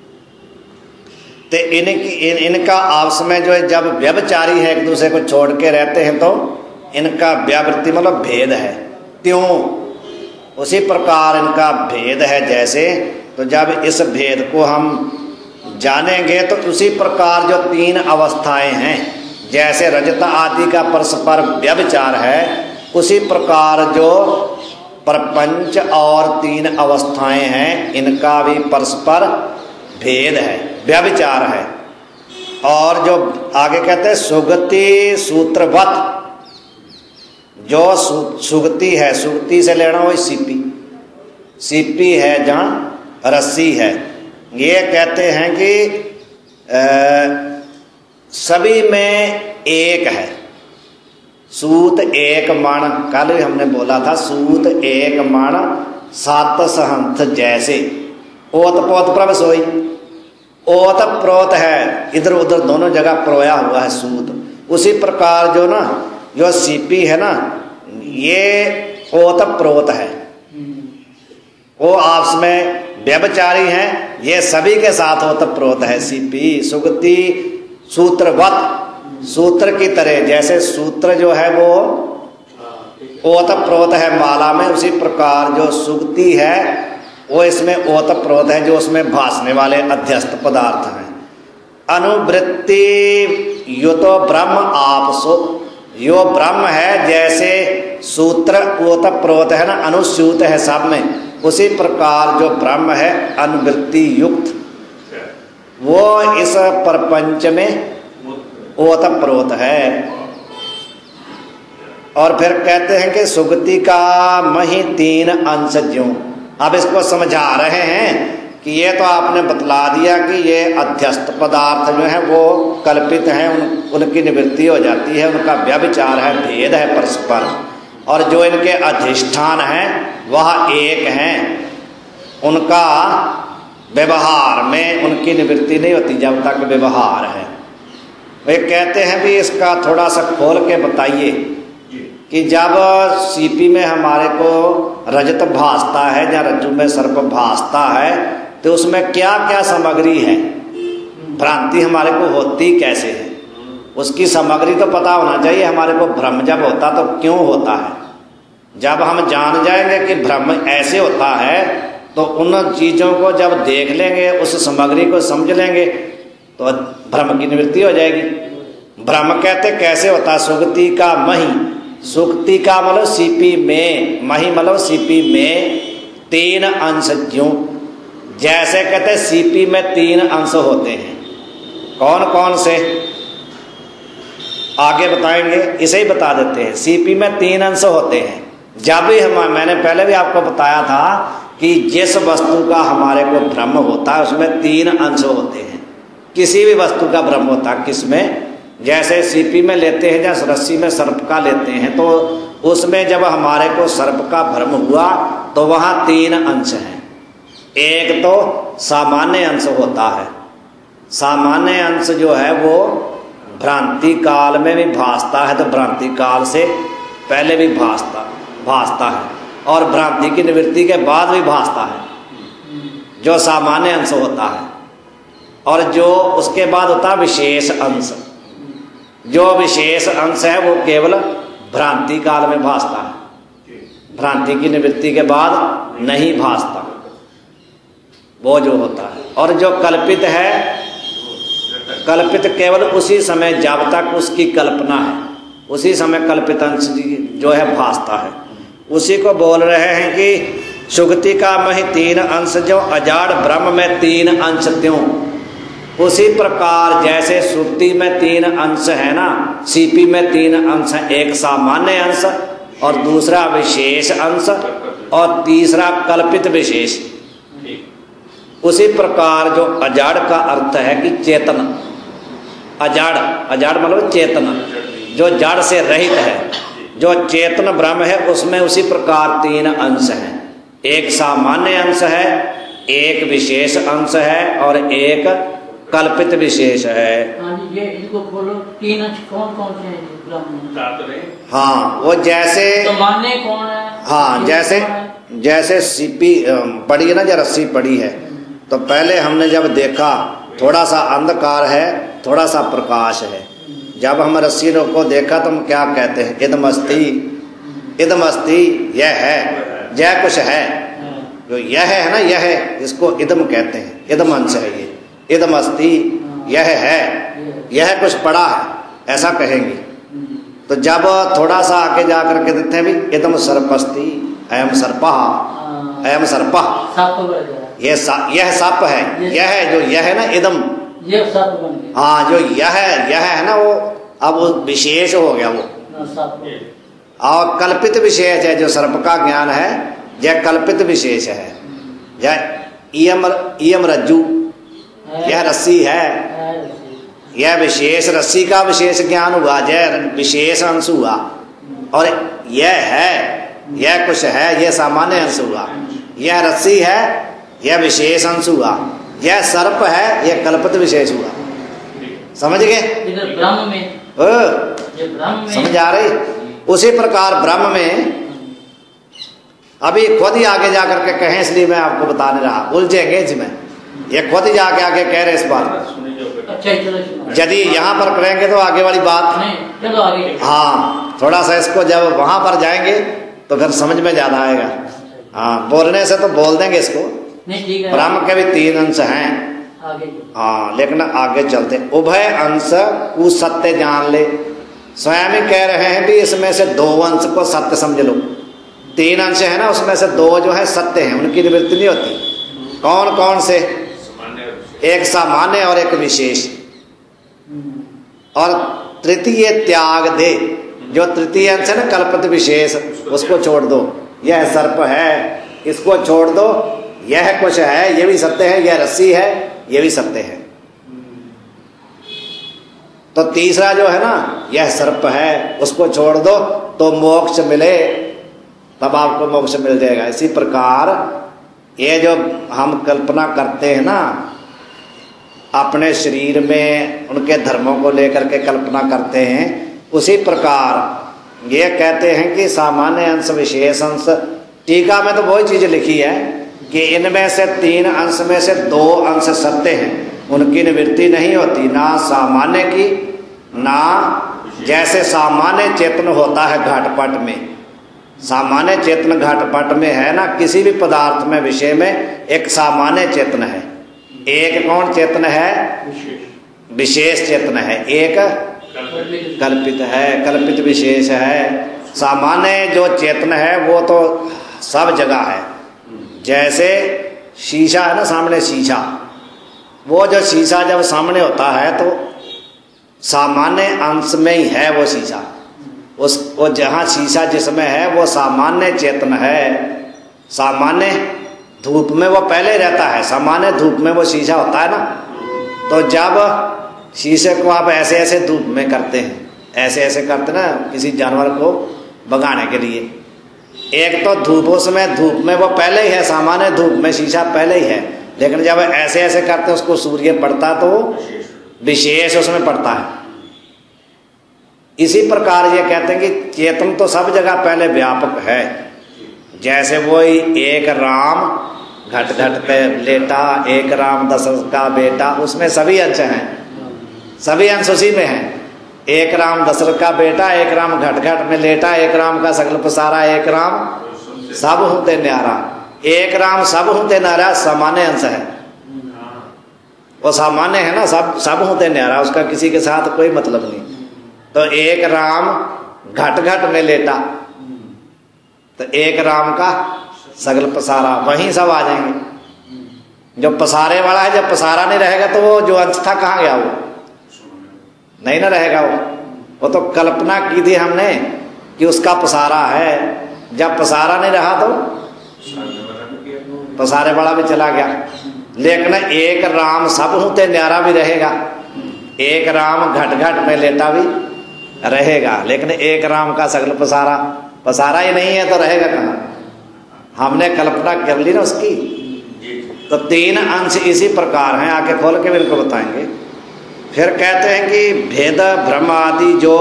तो इनका आपस में जो है जब व्यभिचारी है, एक दूसरे को छोड़ के रहते हैं, तो इनका व्यावृत्ति मतलब भेद है। त्यों उसी प्रकार इनका भेद है जैसे। तो जब इस भेद को हम जानेंगे तो उसी प्रकार जो तीन अवस्थाएं हैं, जैसे रजत आदि का परस्पर व्यभिचार है, उसी प्रकार जो प्रपंच और तीन अवस्थाएं हैं इनका भी परस्पर भेद है, व्यभिचार है। और जो आगे कहते हैं सुगति सूत्रवत, जो सुगति है, सुगति से लेना हो सीपी, सीपी है जहाँ रस्सी है। ये कहते हैं कि सभी में एक है। सूत एक मण, कल भी हमने बोला था, सूत एक मण सात सहंथ जैसे। ओत पोत प्रभ सोई, ओत प्रोत है, इधर उधर दोनों जगह प्रोया हुआ है सूत। उसी प्रकार जो ना जो सीपी है ना, ये ओत प्रोत है, वो आपस में व्यभिचारी हैं, ये सभी के साथ ओत प्रोत है। सीपी सुगति सूत्रवत, सूत्र की तरह, जैसे सूत्र जो है वो ओत प्रोत है माला में, उसी प्रकार जो सुगति है वो इसमें ओत प्रोत है, जो उसमें भासने वाले अध्यस्त पदार्थ हैं। अनुवृत्ति यो तो ब्रह्म आपसो, यो ब्रह्म है जैसे सूत्र ओत प्रोत है ना, अनुस्यूत है सब में, उसी प्रकार जो ब्रह्म है अनुवृत्ति युक्त, वो इस प्रपंच में ओत प्रोत है। और फिर कहते हैं कि सुगति का मही तीन अंश ज्यों। अब इसको समझा रहे हैं कि ये तो आपने बतला दिया कि ये अध्यस्त पदार्थ जो है वो कल्पित हैं, उनकी निवृत्ति हो जाती है, उनका व्यभिचार है, भेद है परस्पर। और जो इनके अधिष्ठान हैं वह एक हैं, उनका व्यवहार में उनकी निवृत्ति नहीं होती जब तक व्यवहार है। वे कहते हैं भी इसका थोड़ा सा खोल के बताइए कि जब सीपी में हमारे को रजत भासता है या रज्जु में सर्प भासता है, तो उसमें क्या क्या सामग्री है, भ्रांति हमारे को होती कैसे है, उसकी सामग्री तो पता होना चाहिए हमारे को। भ्रम जब होता तो क्यों होता है, जब हम जान जाएंगे कि भ्रम ऐसे होता है तो उन चीज़ों को जब देख लेंगे, उस सामग्री को समझ लेंगे, तो भ्रम की निवृत्ति हो जाएगी। भ्रम कहते कैसे होता? सुगति का मही, सुक्ति का मतलब सीपी में, मही मतलब सीपी में, तीन अंश ज्यों, जैसे कहते सीपी में तीन अंश होते हैं। कौन कौन से आगे बताएंगे, इसे ही बता देते हैं। सीपी में तीन अंश होते हैं। जब भी मैंने पहले भी आपको बताया था कि जिस वस्तु का हमारे को भ्रम होता है उसमें तीन अंश होते हैं। किसी भी वस्तु का भ्रम होता है किसमें, जैसे सीपी में लेते हैं, जैसे रस्सी में सर्प का लेते हैं, तो उसमें जब हमारे को सर्प का भ्रम हुआ तो वहाँ तीन अंश हैं। एक तो सामान्य अंश होता है। सामान्य अंश जो है वो भ्रांति काल में भी भासता है, तो भ्रांति काल से पहले भी भासता है, और भ्रांति की निवृत्ति के बाद भी भासता है, जो सामान्य अंश होता है। और जो उसके बाद होता है विशेष अंश। जो विशेष अंश है वो केवल भ्रांति काल में भासता है, भ्रांति की निवृत्ति के बाद नहीं भासता, वो जो होता है। और जो कल्पित है, कल्पित केवल उसी समय जब तक उसकी कल्पना है, उसी समय कल्पित अंश जो है भासता है। उसी को बोल रहे हैं कि सुगति का महि तीन अंश जो अजाड़ ब्रह्म में तीन अंश त्यों। उसी प्रकार जैसे सुक्ति में तीन अंश है ना, सीपी में तीन अंश है, एक सामान्य अंश और दूसरा विशेष अंश और तीसरा कल्पित विशेष। उसी प्रकार जो अजाड़ का अर्थ है कि चेतन, अजाड़, अजाड़ मतलब चेतन, जो जड़ से रहित है, जो चेतन ब्रह्म है, उसमें उसी प्रकार तीन अंश हैं। एक सामान्य अंश है, एक विशेष अंश है और एक कल्पित विशेष है। ये इनको खोलो, तीन अंश कौन कौन से हैं ब्रह्म में? हाँ, वो जैसे सामान्य कौन है? हाँ, जैसे सीपी पड़ी है ना, जो रस्सी पड़ी है, तो पहले हमने जब देखा थोड़ा सा अंधकार है, थोड़ा सा प्रकाश है। जब हम रस्सी को देखा तो हम क्या कहते हैं, इदमस्ती, इदमस्ती, यह है, यह कुछ है। जो यह है ना, यह है, इसको इदम कहते हैं, इदम अंश है ये, इदमस्ती, यह है, यह कुछ पड़ा है, ऐसा कहेंगे। तो जब थोड़ा सा आगे जा करके देखते हैं भी, इदम सर्पस्ती, अयम सर्पः, अयम सर्पः, यह सप है, यह है, जो यह है ना इदम, ये सप बन गया। हाँ, जो यह है ना, वो अब वो विशेष हो गया वो। और कल्पित विशेष है, जो सर्प का ज्ञान है, यह कल्पित विशेष है। यह इयम रज्जु, यह रस्सी है, यह विशेष रस्सी का विशेष ज्ञान हुआ, यह विशेष अंश हुआ। और यह है, यह कुछ है, यह सामान्य अंश हुआ। यह रस्सी है, यह विशेष अंश हुआ। यह सर्प है, यह कल्पित विशेष हुआ। समझ गए? ब्रह्म में, समझ आ रही? उसी प्रकार ब्रह्म में, अभी खुद ही आगे जाकर के कहें, इसलिए मैं आपको बता नहीं रहा, उलझेंगे इसमें। ये खुद ही जाके आगे कह रहे इस बात। यदि यहाँ पर करेंगे तो आगे वाली बात, चलो आगे। हाँ, थोड़ा सा इसको जब वहां पर जाएंगे तो फिर समझ में ज्यादा आएगा। हाँ, बोलने से तो बोल देंगे इसको। ब्रह्म के भी तीन अंश हैं। हाँ, लेकिन आगे चलते, उभय अंश को सत्य जान ले। स्वयं ही कह रहे हैं भी इसमें से दो अंश को सत्य समझ लो। तीन अंश है ना, उसमें से दो जो है सत्य हैं, उनकी निवृत्ति नहीं होती। कौन कौन से? एक सामान्य और एक विशेष। और तृतीय त्याग दे, जो तृतीय अंश है ना, कल्पित विशेष, उसको छोड़ दो। यह सर्प है, इसको छोड़ दो। यह कुछ है, यह भी सत्य है। यह रस्सी है, यह भी सत्य है। तो तीसरा जो है ना, यह सर्प है, उसको छोड़ दो तो मोक्ष मिले, तब आपको मोक्ष मिल जाएगा। इसी प्रकार ये जो हम कल्पना करते हैं ना, अपने शरीर में उनके धर्मों को लेकर के कल्पना करते हैं, उसी प्रकार ये कहते हैं कि सामान्य अंश विशेष अंश। टीका में तो वही चीज लिखी है कि इनमें से तीन अंश में से दो अंश सत्य हैं, उनकी निवृत्ति नहीं होती, ना सामान्य की ना, जैसे सामान्य चेतन होता है घटपट में। सामान्य चेतन घटपट में है ना, किसी भी पदार्थ में विषय में एक सामान्य चेतन है, एक कौन चेतन है? विशेष चेतन है, एक कल्पित है, कल्पित विशेष है। सामान्य जो चेतन है वो तो सब जगह है, जैसे शीशा है ना, सामने शीशा, वो जो शीशा जब सामने होता है तो सामान्य अंश में ही है वो शीशा, वो जहाँ शीशा जिसमें है वो सामान्य चेतन है। सामान्य धूप में वो पहले रहता है, सामान्य धूप में वो शीशा होता है ना। तो जब शीशे को आप ऐसे ऐसे धूप में करते हैं, ऐसे ऐसे करते ना किसी जानवर को भगाने के लिए, एक तो धूप, उसमें धूप में वो पहले ही है, सामान्य धूप में शीशा पहले ही है, लेकिन जब ऐसे ऐसे करते हैं उसको सूर्य पड़ता तो विशेष उसमें पड़ता है। इसी प्रकार ये कहते हैं कि चेतन तो सब जगह पहले व्यापक है। जैसे वो एक राम घट घट पे लेटा, एक राम दशरथ का बेटा, उसमें सभी अंश हैं, सभी अंश उसी में हैं। एक राम दशरथ का बेटा, एक राम घट घट में लेटा, एक राम का सगल पसारा, एक राम सब होते न्यारा। एक राम सब होते न्यारा सामान्य अंश है, वो सामान्य है ना, सब होते न्यारा, उसका किसी के साथ कोई मतलब नहीं। तो एक राम घट घट में लेटा, तो एक राम का सगल पसारा, वहीं सब आ जाएंगे। जो पसारे वाला है, जब पसारा नहीं रहेगा तो वो जो अंश था कहाँ गया, वो नहीं ना रहेगा। वो तो कल्पना की थी हमने कि उसका पसारा है, जब पसारा नहीं रहा तो पसारे वाला भी चला गया। लेकिन एक राम सब होते न्यारा भी रहेगा, एक राम घट घट में लेटा भी रहेगा, लेकिन एक राम का सगल पसारा, पसारा ही नहीं है तो रहेगा कहाँ। हमने कल्पना कर ली ना उसकी। तो तीन अंश इसी प्रकार हैं, आके खोल के भी इनको बताएंगे। फिर कहते हैं कि भेद भ्रम आदि जो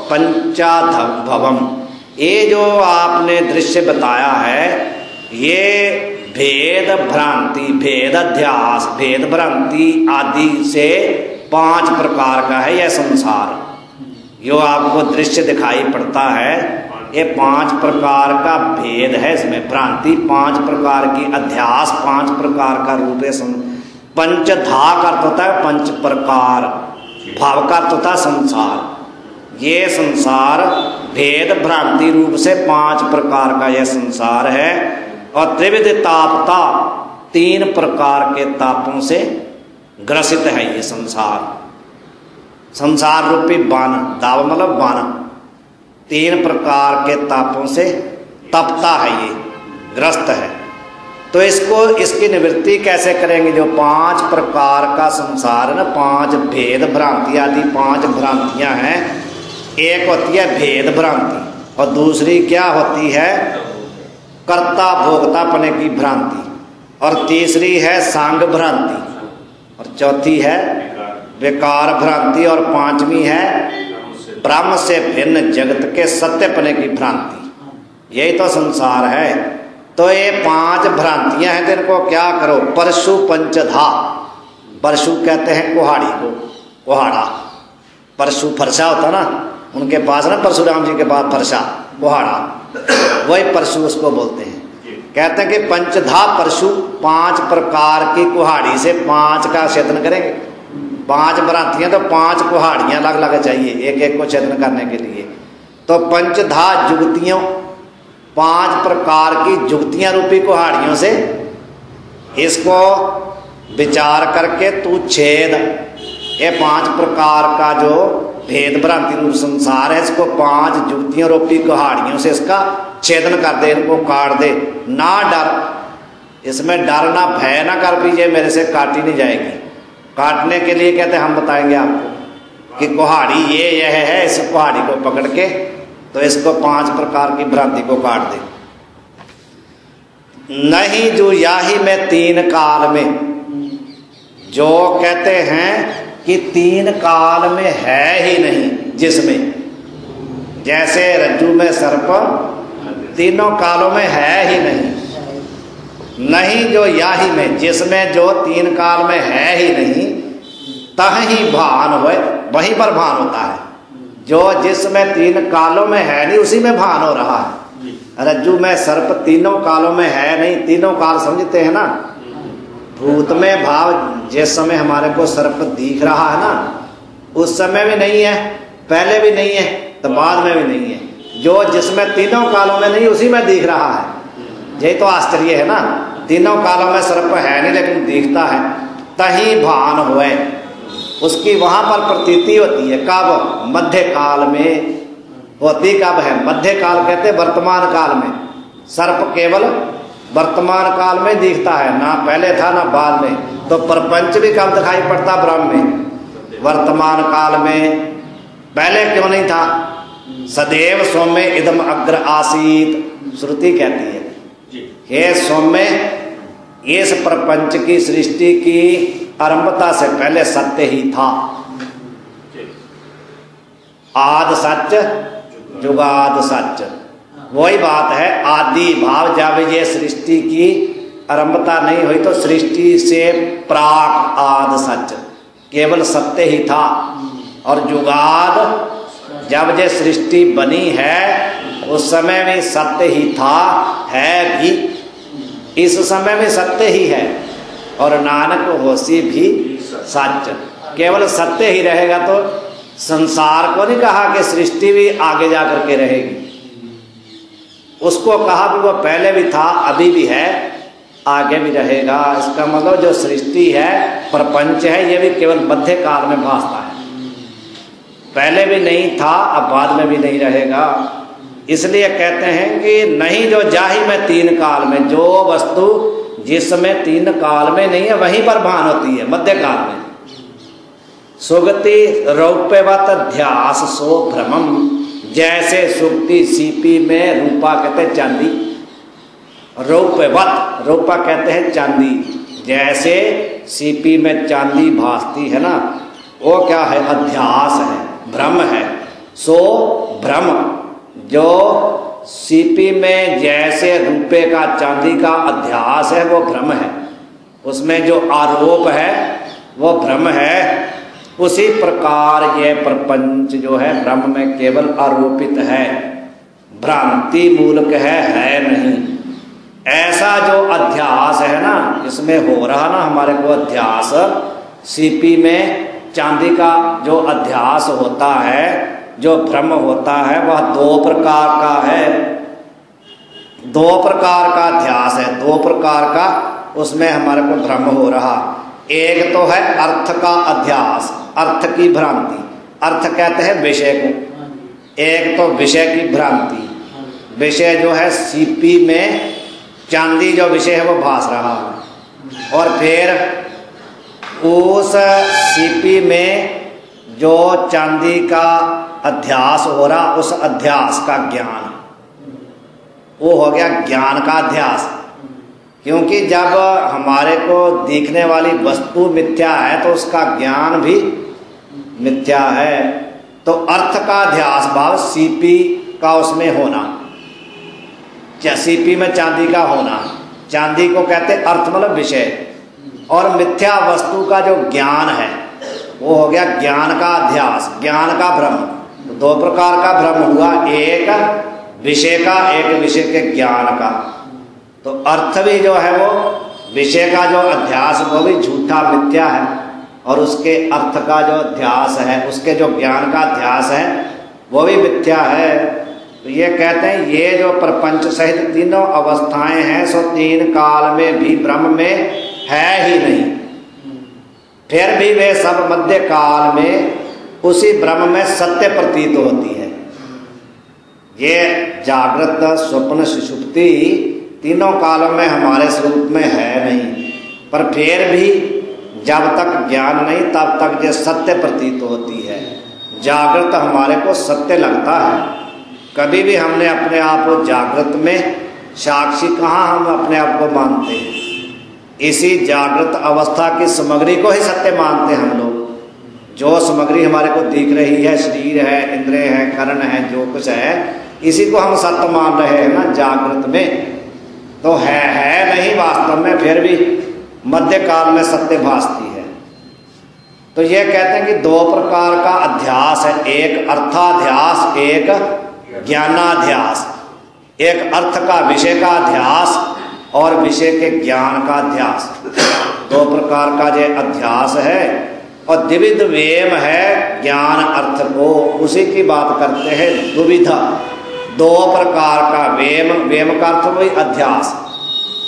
पंचाभवम, ये जो आपने दृश्य बताया है, ये भेद भ्रांति, भेद अध्यास, भेद भ्रांति आदि से 5 प्रकार का है यह संसार। जो आपको दृश्य दिखाई पड़ता है ये 5 प्रकार का भेद है, इसमें भ्रांति 5 प्रकार की, अध्यास 5 प्रकार का रूप है। पंचधा का अर्थ होता है 5 प्रकार, भाव का अर्थ होता है संसार। ये संसार भेद भ्रांति रूप से 5 प्रकार का यह संसार है। और त्रिविध तापता, 3 प्रकार के तापों से ग्रसित है ये संसार। संसार रूपी बान, दाव मतलब बान, 3 प्रकार के तापों से तपता है, ये ग्रस्त है। तो इसकी निवृत्ति कैसे करेंगे? जो 5 प्रकार का संसार है ना, 5 भेद भ्रांति आदि 5 भ्रांतियां हैं। एक होती है भेद भ्रांति और दूसरी क्या होती है? कर्ता भोक्तापने की भ्रांति, और तीसरी है सांग भ्रांति, और चौथी है विकार भ्रांति, और 5वीं है ब्रह्म से भिन्न जगत के सत्यपने की भ्रांति। यही तो संसार है। तो ये 5 भ्रांतियां हैं, तो इनको क्या करो? परशु पंचधा, परशु कहते हैं कुहाड़ी को, कुहाड़ा, परशु फरसा होता ना उनके पास ना, परशुराम जी के पास फरसा कुहाड़ा, वही परशु उसको बोलते हैं। कहते हैं कि पंचधा परशु, 5 प्रकार की कुहाड़ी से 5 का छेदन करेंगे। 5 भ्रांतियां तो 5 कुहाड़ियां अलग अलग चाहिए एक एक को छेदन करने के लिए। तो पंचधा जुगतियों, 5 प्रकार की जुगतियां रूपी कुहाड़ियों से इसको विचार करके तू छेद। ये 5 प्रकार का जो भेद भ्रांति रूप संसार है, इसको 5 जुगतियों रूपी कुहाड़ियों से इसका छेदन कर दे, इनको काट दे। ना डर, इसमें डर ना भय ना कर भी, ये मेरे से काटी नहीं जाएगी। काटने के लिए कहते हम बताएंगे आपको कि कुहाड़ी यह है, इस कुहाड़ी को पकड़ के तो इसको 5 प्रकार की भ्रांति को काट दे। नहीं जो याही में 3 काल में, जो कहते हैं कि 3 काल में है ही नहीं, जिसमें जैसे रज्जु में सर्प 3 कालों में है ही नहीं। नहीं जो याही में, जिसमें जो 3 काल में है ही नहीं, तह ही भान होए, वहीं पर भान होता है। जो जिसमें 3 कालों में है नहीं, उसी में भान हो रहा है। रज्जु में सर्प 3 कालों में है नहीं, 3 काल समझते हैं ना। भूत में भाव, जिस समय हमारे को सर्प दिख रहा है ना, उस समय भी नहीं है, पहले भी नहीं है, तो बाद में भी नहीं है। जो जिसमें 3 कालों में नहीं, उसी में दिख रहा है। यही तो आश्चर्य है ना। तीनों कालों में सर्प है नहीं लेकिन दिखता है। तही भान हुए, उसकी वहां पर प्रतीति होती है। कब? मध्य काल में होती। कब है? मध्य काल कहते वर्तमान काल में। सर्प केवल वर्तमान काल में दिखता है, ना पहले था ना बाद में। तो प्रपंच भी कब दिखाई पड़ता ब्रह्म में? वर्तमान काल में। पहले क्यों नहीं था? सदैव सौम्य इदम अग्र आसीत, श्रुति कहती है हे सौम्य, इस प्रपंच की सृष्टि की आरंभता से पहले सत्य ही था। आदि सच जुगाद सच, वही बात है। आदि भाव जब ये सृष्टि की आरंभता नहीं हुई तो सृष्टि से प्राक आदि सच, केवल सत्य ही था। और जुगाद जब ये सृष्टि बनी है उस समय में सत्य ही था, है भी इस समय में सत्य ही है। और नानक होसी भी सच, केवल सत्य ही रहेगा तो संसार को नहीं कहा कि सृष्टि भी आगे जाकर के रहेगी। उसको कहा भी वो पहले भी था, अभी भी है, आगे भी रहेगा। इसका मतलब जो सृष्टि है, प्रपंच है, ये भी केवल मध्य काल में भासता है। पहले भी नहीं था, अब बाद में भी नहीं रहेगा। इसलिए कहते हैं कि नहीं जो जाहि में तीन काल में, जो वस्तु जिसमें तीन काल में नहीं है वहीं पर भान होती है मध्य काल में। सुगति रौप्यवत ध्यास सो भ्रमम, जैसे सुगति सीपी में रूपा कहते हैं चांदी, रौप्यवत, रूपा कहते हैं चांदी, जैसे सीपी में चांदी भासती है ना, वो क्या है? अध्यास है, भ्रम है। सो भ्रम, जो सीपी में जैसे रुपए का चांदी का अध्यास है वो भ्रम है, उसमें जो आरोप है वो भ्रम है। उसी प्रकार ये प्रपंच जो है ब्रह्म में केवल आरोपित है, भ्रांति मूलक है नहीं। ऐसा जो अध्यास है ना, इसमें हो रहा ना हमारे को अध्यास, सीपी में चांदी का जो अध्यास होता है, जो भ्रम होता है, वह दो प्रकार का है। दो प्रकार का अध्यास है, दो प्रकार का उसमें हमारे को भ्रम हो रहा। एक तो है अर्थ का अध्यास, अर्थ की भ्रांति, अर्थ कहते हैं विषय को। एक तो विषय की भ्रांति, विषय जो है सीपी में चांदी जो विषय है वो भास रहा है, और फिर उस सीपी में जो चांदी का अध्यास हो रहा, उस अध्यास का ज्ञान, वो हो गया ज्ञान का अध्यास। क्योंकि जब हमारे को दिखने वाली वस्तु मिथ्या है तो उसका ज्ञान भी मिथ्या है। तो अर्थ का अध्यास भाव सीपी का उसमें होना, सीपी में चांदी का होना, चांदी को कहते अर्थ मतलब विषय, और मिथ्या वस्तु का जो ज्ञान है वो हो गया ज्ञान का अध्यास, ज्ञान का भ्रम। तो दो प्रकार का भ्रम हुआ, एक विषय का, एक विषय के ज्ञान का। तो अर्थ भी जो है वो विषय का जो अध्यास वो भी झूठा मिथ्या है, और उसके अर्थ का जो अध्यास है, उसके जो ज्ञान का अध्यास है वो भी मिथ्या है। तो ये कहते हैं ये जो प्रपंच सहित तीनों अवस्थाएं हैं सो तीन काल में भी ब्रह्म में है ही नहीं, फिर भी वे सब मध्य काल में उसी ब्रह्म में सत्य प्रतीत होती है। ये जागृत स्वप्न सुषुप्ति तीनों कालों में हमारे स्वरूप में है नहीं, पर फिर भी जब तक ज्ञान नहीं तब तक ये सत्य प्रतीत होती है। जागृत हमारे को सत्य लगता है, कभी भी हमने अपने आप को जागृत में साक्षी कहाँ हम अपने आप को मानते हैं। इसी जागृत अवस्था की सामग्री को ही सत्य मानते हैं हम लोग। जो सामग्री हमारे को दिख रही है, शरीर है, इंद्रिय है, कर्ण है, जो कुछ है, इसी को हम सत्य मान रहे हैं ना जागृत में। तो है नहीं वास्तव में, फिर भी मध्य काल में सत्य भासती है। तो ये कहते हैं कि दो प्रकार का अध्यास है, एक अर्थाध्यास, एक ज्ञानाध्यास। एक अर्थ का विषय का अध्यास और विषय के ज्ञान का अध्यास, दो प्रकार का जो अध्यास है। और द्विविध वेम है ज्ञान अर्थ को, उसी की बात करते हैं द्विविधा, दो प्रकार का वेम, वेम का अर्थ वही अध्यास,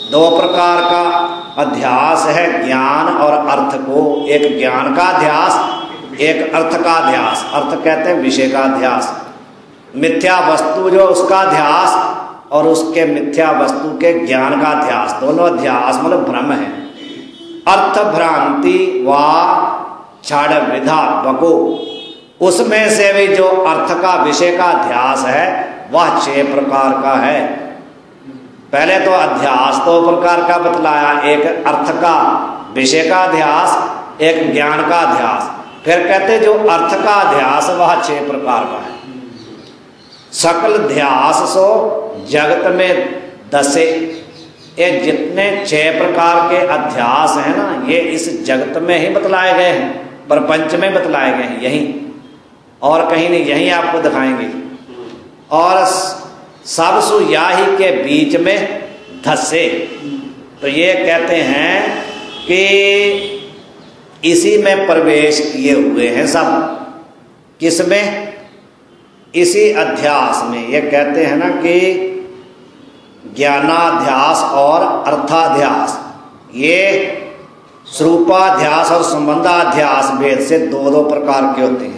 दो प्रकार का अध्यास है, ज्ञान और अर्थ को। एक ज्ञान का अध्यास, एक अर्थ का अध्यास। अर्थ कहते हैं विषय का अध्यास, मिथ्या वस्तु जो उसका अध्यास, और उसके मिथ्या वस्तु के ज्ञान का अध्यास। दोनों अध्यास मतलब भ्रम है। अर्थ भ्रांति व छाड़ विधा बको, उसमें से भी जो अर्थ का विषय का अध्यास है वह 6 प्रकार का है। पहले तो अध्यास 2 प्रकार का बतलाया, एक अर्थ का विषय का अध्यास, एक ज्ञान का अध्यास। फिर कहते जो अर्थ का अध्यास वह 6 प्रकार का है। सकल ध्यास सो जगत में दसे, ये जितने 6 प्रकार के अध्यास हैं ना, ये इस जगत में ही बतलाए गए हैं, प्रपंच में बतलाए गए हैं, यहीं और कहीं नहीं, यहीं आपको दिखाएंगे। और सब सुयाही के बीच में धसे, तो ये कहते हैं कि इसी में प्रवेश किए हुए हैं सब। किसमें? इसी अध्यास में। ये कहते हैं ना कि ज्ञानाध्यास और अर्थाध्यास, ये स्वरूपाध्यास और संबंधाध्यास भेद से 2 प्रकार के होते हैं।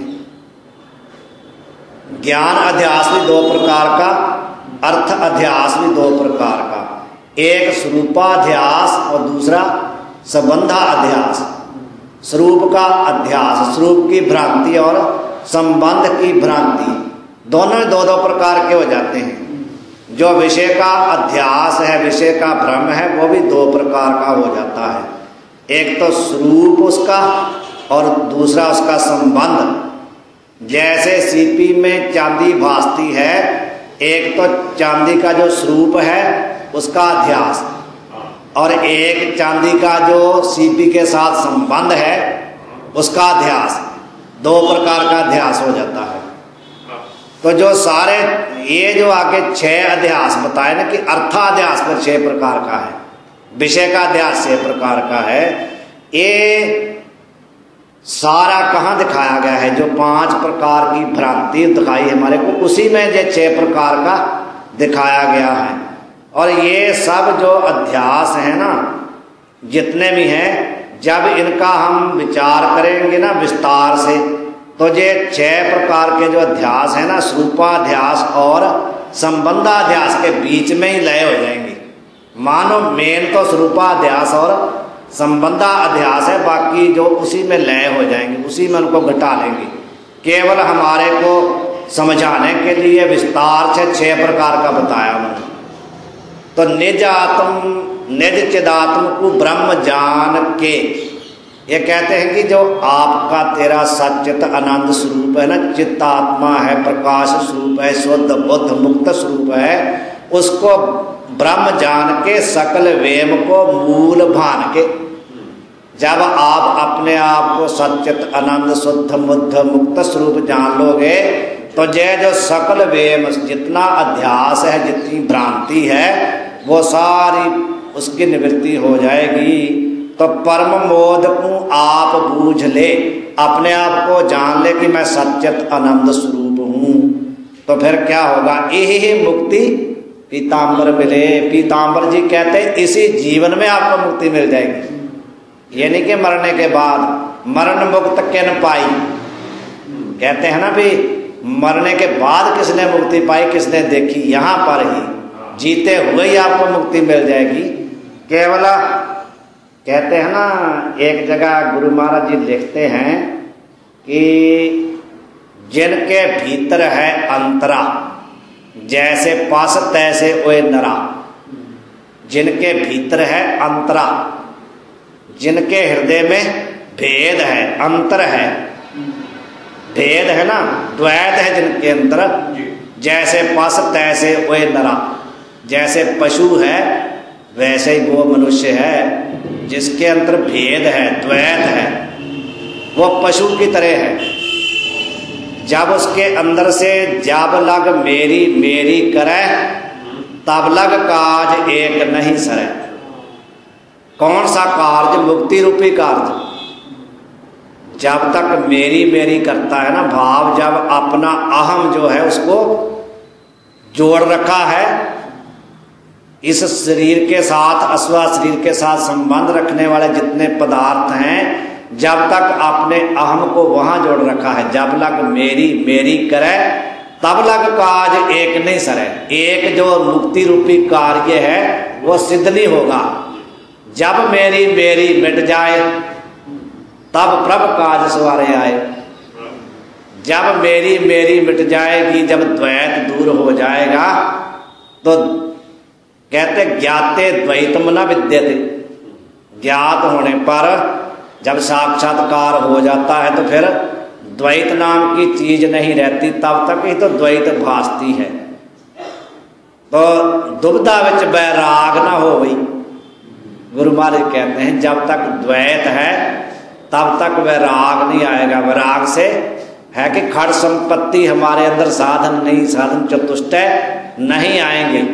ज्ञान अध्यास भी 2 प्रकार का, अर्थ अध्यास भी 2 प्रकार का। एक स्वरूपाध्यास और दूसरा संबंधाध्यास। स्वरूप का अध्यास, स्वरूप की भ्रांति, और संबंध की भ्रांति, दोनों 2 प्रकार के हो जाते हैं। जो विषय का अध्यास है, विषय का भ्रम है, वो भी 2 प्रकार का हो जाता है। एक तो स्वरूप उसका और दूसरा उसका संबंध। जैसे सीपी में चांदी भासती है, एक तो चांदी का जो स्वरूप है उसका अध्यास, और एक चांदी का जो सीपी के साथ संबंध है उसका अध्यास। 2 प्रकार का अध्यास हो जाता है। तो जो सारे ये जो आगे 6 अध्यास बताए ना कि अर्थाध्यास पर 6 प्रकार का है, विषय का अध्यास 6 प्रकार का है, ये सारा कहाँ दिखाया गया है? जो 5 प्रकार की भ्रांति दिखाई हमारे को, उसी में जो 6 प्रकार का दिखाया गया है। और ये सब जो अध्यास है ना, जितने भी हैं, जब इनका हम विचार करेंगे ना विस्तार से, तो ये 6 प्रकार के जो अध्यास है ना, स्वरूपाध्यास और संबंधाध्यास के बीच में ही लय हो जाएंगे। मानो मेन तो स्वरूपाध्यास और संबंधाध्यास है, बाकी जो उसी में लय हो जाएंगे, उसी में उनको घटा लेंगे। केवल हमारे को समझाने के लिए विस्तार से 6 प्रकार का बताया उन्होंने। तो निज आत्म, निज चिदात्म को ब्रह्म जान के, ये कहते हैं कि जो आपका तेरा सच्चित आनंद स्वरूप है ना, चित्त आत्मा है, प्रकाश स्वरूप है, शुद्ध बुद्ध मुक्त स्वरूप है, उसको ब्रह्म जान के, सकल वेम को मूल भान के, जब आप अपने आप को सच्चित आनंद शुद्ध बुद्ध मुक्त स्वरूप जान लोगे, तो जो सकल वेम, जितना अध्यास है, जितनी भ्रांति है, वो सारी उसकी निवृत्ति हो जाएगी। तो परम मोद को आप बूझ ले, अपने आप को जान ले कि मैं सच्चित आनंद स्वरूप हूँ, तो फिर क्या होगा? यही मुक्ति पीताम्बर मिले। पीताम्बर जी कहते हैं इसी जीवन में आपको मुक्ति मिल जाएगी, ये नहीं कि मरने के बाद। मरण मुक्त किन पाई, कहते हैं ना भी, मरने के बाद किसने मुक्ति पाई, किसने देखी? यहाँ पर ही जीते हुए ही आपको मुक्ति मिल जाएगी। केवल कहते हैं ना, एक जगह गुरु महाराज जी लिखते हैं कि जिनके भीतर है अंतरा, जैसे पास तैसे ओए नरा। जिनके भीतर है अंतरा, जिनके हृदय में भेद है, अंतर है, भेद है ना, द्वैत है जिनके अंतर, जैसे पस तैसे ओए नरा। जैसे पशु है वैसे ही वो मनुष्य है, जिसके अंदर भेद है, द्वैत है, वो पशु की तरह है। जब उसके अंदर से जब लग मेरी मेरी करे, तब लग काज एक नहीं सरे। कौन सा कार्य? मुक्ति रूपी कार्य। जब तक मेरी मेरी करता है ना भाव, जब अपना अहम जो है उसको जोड़ रखा है, इस शरीर के साथ अथवा शरीर के साथ संबंध रखने वाले जितने पदार्थ हैं, जब तक आपने अहम को वहां जोड़ रखा है, जब लग मेरी मेरी करे तब लग काज एक नहीं सरे। एक जो मुक्ति रूपी कार्य है वो सिद्ध नहीं होगा। जब मेरी मेरी मिट जाए तब प्रभ काज सवारे आए। जब मेरी मेरी मिट जाएगी, जब द्वैत दूर हो जाएगा, तो कहते ज्ञाते द्वैतम न विद्यते। ज्ञात होने पर जब साक्षात्कार हो जाता है तो फिर द्वैत नाम की चीज नहीं रहती, तब तक ही तो द्वैत भासती है। तो दुविधा विच बैराग ना हो गई। गुरु महाराज कहते हैं जब तक द्वैत है तब तक वैराग नहीं आएगा। वैराग से है कि खड़ संपत्ति हमारे अंदर साधन नहीं, साधन चतुष्टय नहीं आएंगे।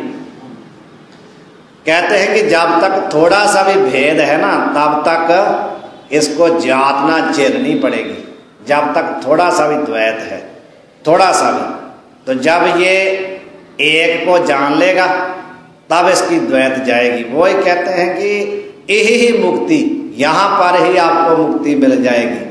कहते हैं कि जब तक थोड़ा सा भी भेद है ना, तब तक इसको जातना झेलनी पड़ेगी। जब तक थोड़ा सा भी द्वैत है, थोड़ा सा भी, तो जब ये एक को जान लेगा तब इसकी द्वैत जाएगी। वो ही कहते हैं कि यही ही मुक्ति, यहां पर ही आपको मुक्ति मिल जाएगी।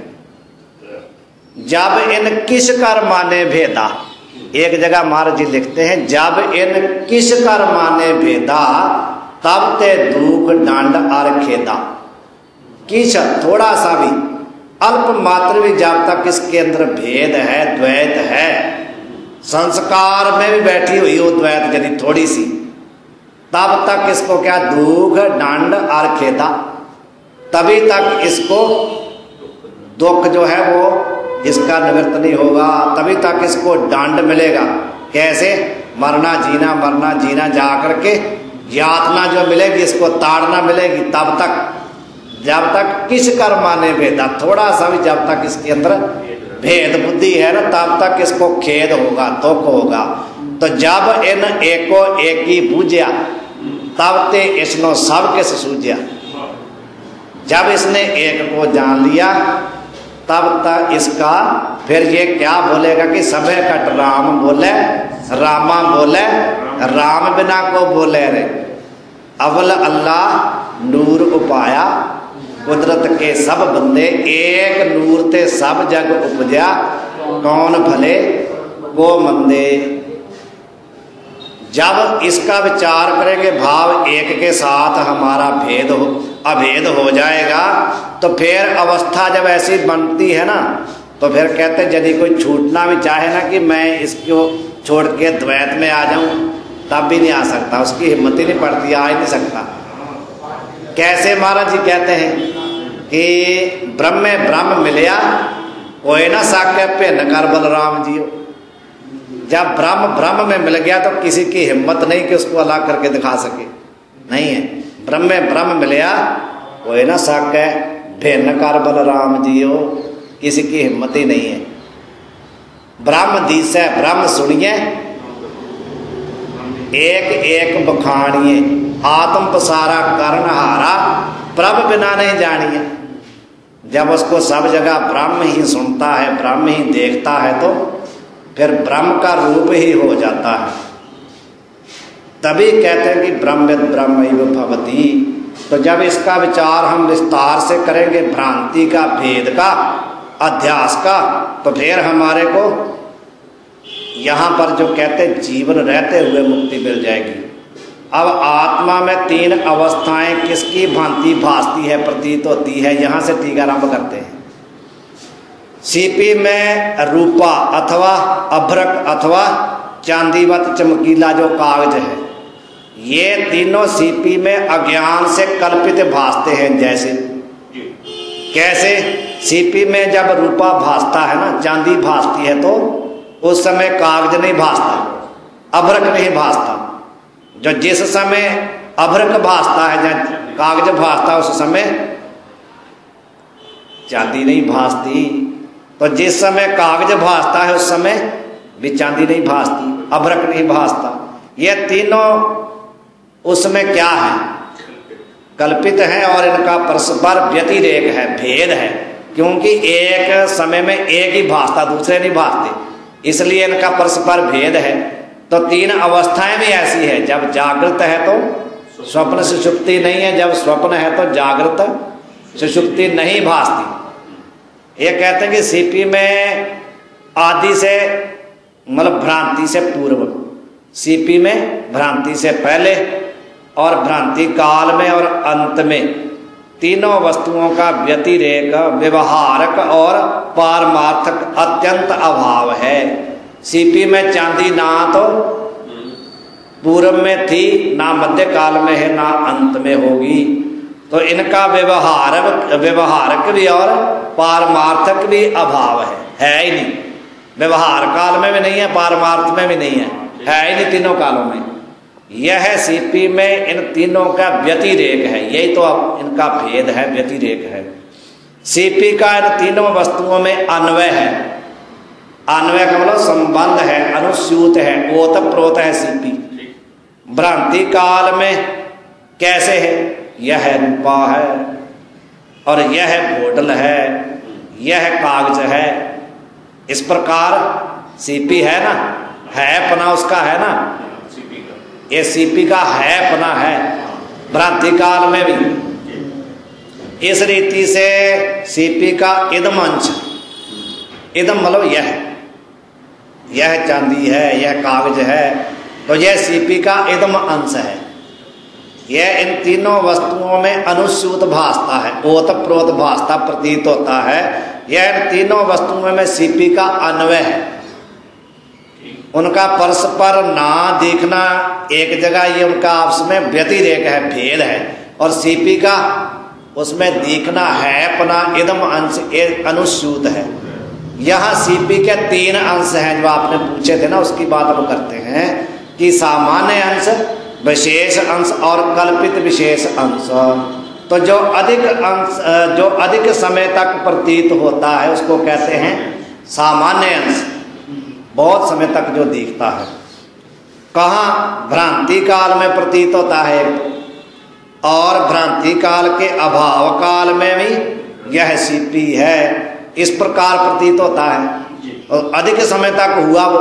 जब इन किस कर माने भेदा, एक जगह महाराज जी लिखते हैं जब इन किस कर माने भेदा तब ते दुख दंड और खेदा। किस थोड़ा सा भी, अल्प मात्र भी, जब तक इसके अंदर भेद है, द्वैत है, संस्कार में भी बैठी हुई हो द्वैत यदि थोड़ी सी, तब तक इसको क्या दुख दंड और खेदा, तभी तक इसको दुख जो है वो इसका निवृत्त नहीं होगा, तभी तक इसको दंड मिलेगा। कैसे? मरना जीना जा करके यातना जो मिलेगी, इसको ताड़ना मिलेगी। तब तक जब तक किस कर माने भेदा, थोड़ा सा भी जब तक इसके अंदर भेद बुद्धि है ना, तब तक इसको खेद होगा, दुख होगा। तो जब इन एको एक ही बूझया तब ते इसनो सब किस सूझया। जब इसने एक को जान लिया तब तक इसका फिर ये क्या बोलेगा कि सबे कट राम बोले, रामा बोले, राम बिना को बोले रे। अवल अल्लाह नूर उपाया, कुदरत के सब बंदे, एक नूर ते सब जग उपजया, कौन भले को मंदे। जब इसका विचार करेंगे, भाव एक के साथ हमारा अभेद हो जाएगा, तो फिर अवस्था जब ऐसी बनती है ना, तो फिर कहते हैं यदि कोई छूटना भी चाहे ना कि मैं इसको छोड़ के द्वैत में आ जाऊं, तब भी नहीं आ सकता, उसकी हिम्मत ही नहीं पड़ती, आ ही नहीं सकता। कैसे? महाराज जी कहते हैं कि ब्रह्म मिलया कोई ना साक्य भिन्न कर बलराम जियो। जब ब्रह्म में मिल गया तो किसी की हिम्मत नहीं कि उसको अलग करके दिखा सके, नहीं है। ब्रह्म मिलया कोई ना साक्य भिन्न कर बलराम जियो, किसी की हिम्मत ही नहीं है। ब्रह्म दिसै ब्रह्म सुनिए, एक एक बखानिए, आत्म पसारा करण हारा, प्रभ बिना नहीं जानिए। जब उसको सब जगह ब्रह्म ही सुनता है, ब्रह्म ही देखता है, तो फिर ब्रह्म का रूप ही हो जाता है। तभी कहते हैं कि ब्रह्मैव भवति। तो जब इसका विचार हम विस्तार से करेंगे, भ्रांति का, भेद का, अध्यास का, तो फिर हमारे को यहाँ पर जो कहते जीवन रहते हुए मुक्ति मिल जाएगी। अब आत्मा में तीन अवस्थाएं किसकी भांति भासती है, प्रतीत होती है, यहाँ से टीका आरंभ करते हैं। सीपी में रूपा अथवा अभ्रक अथवा चांदीवत चमकीला जो कागज है, ये तीनों सीपी में अज्ञान से कल्पित भासते हैं। जैसे कैसे? सीपी में जब रूपा भासता है ना, चांदी भासती है, तो उस समय कागज नहीं भासता, अभ्रक नहीं भासता। जो जिस समय अभ्रक भासता है, जब कागज भासता है, उस समय चांदी नहीं भासती। तो जिस समय कागज भासता है उस समय भी चांदी नहीं भासती, अभ्रक नहीं भासता। ये तीनों उसमें क्या है? कल्पित है, और इनका परस्पर व्यतिरेक है, भेद है। क्योंकि एक समय में एक ही भासता, दूसरे नहीं भासते, इसलिए इनका परस्पर भेद है। तो तीन अवस्थाएं भी ऐसी है। जब जागृत है तो स्वप्न सुषुप्ति नहीं है। जब स्वप्न है तो जागृत सुषुप्ति नहीं भासती। ये कहते हैं कि सीपी में आदि से मतलब भ्रांति से पूर्व, सीपी में भ्रांति से पहले और भ्रांति काल में और अंत में तीनों वस्तुओं का व्यतिरेक, व्यवहारक और पारमार्थक अत्यंत अभाव है। सीपी में चांदी ना तो पूर्व में थी, ना मध्य काल में है, ना अंत में होगी। तो इनका व्यवहारक भी और पारमार्थक भी अभाव है ही नहीं। व्यवहार काल में भी नहीं है, पारमार्थ में भी नहीं है ही नहीं तीनों कालों में। यह सीपी में इन तीनों का व्यतिरेक है। यही तो अब इनका भेद है, व्यतिरेक है। सीपी का इन तीनों वस्तुओं में अन्वय है। अन्वय का मतलब संबंध है, अनुस्यूत है, ओतप्रोत है सीपी। भ्रांति काल में कैसे है? यह रूपा है और यह बोतल है, यह कागज है। इस प्रकार सीपी है ना, है पना उसका है ना, ये सीपी का है पना है भ्रांति काल में भी। इस रीति से सीपी का इदम अंश, इदम मतलब यह चांदी है, यह कागज है, तो यह सीपी का इदम अंश है। यह इन तीनों वस्तुओं में अनुस्यूत भासता है, ओतप्रोत भासता प्रतीत होता है। यह इन तीनों वस्तुओं में सीपी का अन्वय है। उनका परस्पर ना देखना एक जगह, ये उनका आपस में व्यतिरेक है, भेद है। और सीपी का उसमें देखना है अपना इदम अंश अनुस्यूत है। यहाँ सीपी के तीन अंश हैं जो आपने पूछे थे ना, उसकी बात हम करते हैं कि सामान्य अंश, विशेष अंश और कल्पित विशेष अंश। तो जो अधिक समय तक प्रतीत होता है उसको कहते हैं सामान्य अंश, बहुत समय तक जो दिखता है। कहाँ? भ्रांति काल में प्रतीत होता है और भ्रांति काल के अभाव काल में भी यह सीपी है। इस प्रकार प्रतीत होता है और अधिक समय तक हुआ वो।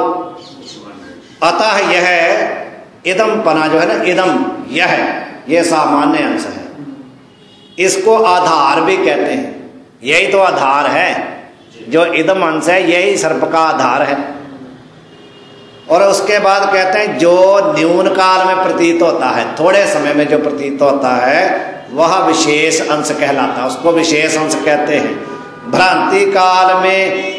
अतः यह इदम पना जो है ना, इदम यह सामान्य अंश है। इसको आधार भी कहते हैं। यही तो आधार है, जो इदम अंश है यही सर्प का आधार है। और उसके बाद कहते हैं जो न्यून काल में प्रतीत होता है, थोड़े समय में जो प्रतीत होता है वह विशेष अंश कहलाता है, उसको विशेष अंश कहते हैं। भ्रांति काल में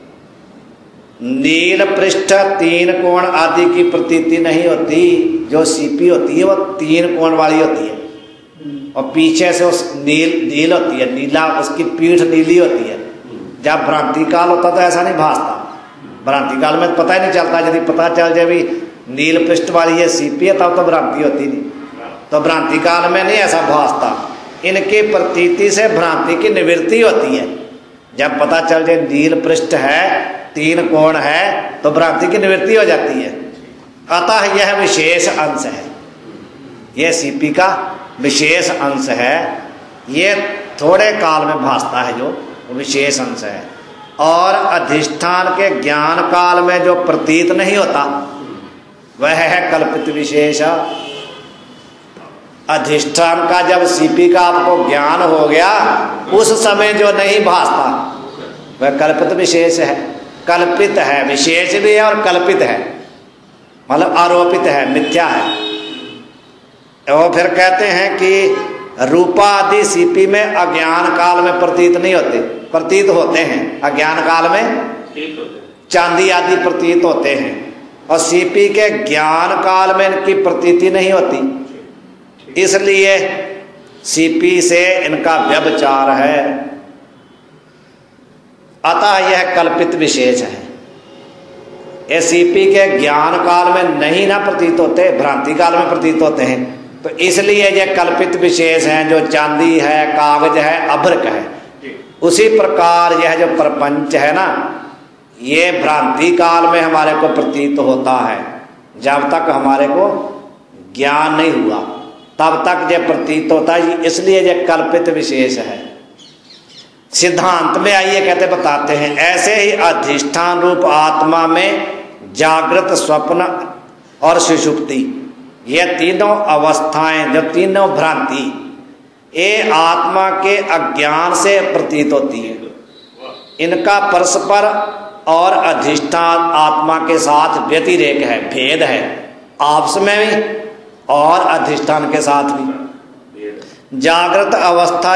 नील पृष्ठ, तीन कोण आदि की प्रतीति नहीं होती। जो सीपी होती है वो तीन कोण वाली होती है और पीछे से उस नील होती है, नीला, उसकी पीठ नीली होती है। जब भ्रांति काल होता तो ऐसा नहीं भासता। भ्रांति काल में पता ही नहीं चलता। यदि पता चल जाए भी नील पृष्ठ वाली ये सीपी है तब तो भ्रांति होती नहीं। तो भ्रांति काल में नहीं ऐसा भासता। इनकी प्रतीति से भ्रांति की निवृत्ति होती है। जब पता चल जाए नील पृष्ठ है, तीन कोण है, तो भ्रांति की निवृत्ति हो जाती है। अतः यह विशेष अंश है, यह सीपी का विशेष अंश है। ये थोड़े काल में भासता है जो विशेष अंश है। और अधिष्ठान के ज्ञान काल में जो प्रतीत नहीं होता वह है कल्पित विशेष। अधिष्ठान का जब सीपी का आपको ज्ञान हो गया उस समय जो नहीं भासता वह कल्पित विशेष है। कल्पित है, विशेष भी है और कल्पित है, मतलब आरोपित है, मिथ्या है। और फिर कहते हैं कि रूपा आदि सीपी में अज्ञान काल में प्रतीत नहीं होते, प्रतीत होते हैं। अज्ञान काल में चांदी आदि प्रतीत होते हैं और सीपी के ज्ञान काल में इनकी प्रतीति नहीं होती, इसलिए सीपी से इनका व्यभिचार है। अतः यह कल्पित विशेष है। ये सीपी के ज्ञान काल में नहीं ना प्रतीत होते, भ्रांति काल में प्रतीत होते हैं। तो इसलिए ये कल्पित विशेष हैं, जो चांदी है, कागज है, अभ्रक है। उसी प्रकार यह जो प्रपंच है ना, ये भ्रांति काल में हमारे को प्रतीत होता है। जब तक हमारे को ज्ञान नहीं हुआ तब तक ये प्रतीत होता है, इसलिए ये कल्पित विशेष है। सिद्धांत में आइए कहते बताते हैं, ऐसे ही अधिष्ठान रूप आत्मा में जागृत, स्वप्न और सुषुप्ति ये तीनों अवस्थाएं, जो तीनों भ्रांति, ये आत्मा के अज्ञान से प्रतीत होती है। इनका परस्पर और अधिष्ठान आत्मा के साथ व्यतिरेक है, भेद है, आपस में भी और अधिष्ठान के साथ भी। जागृत अवस्था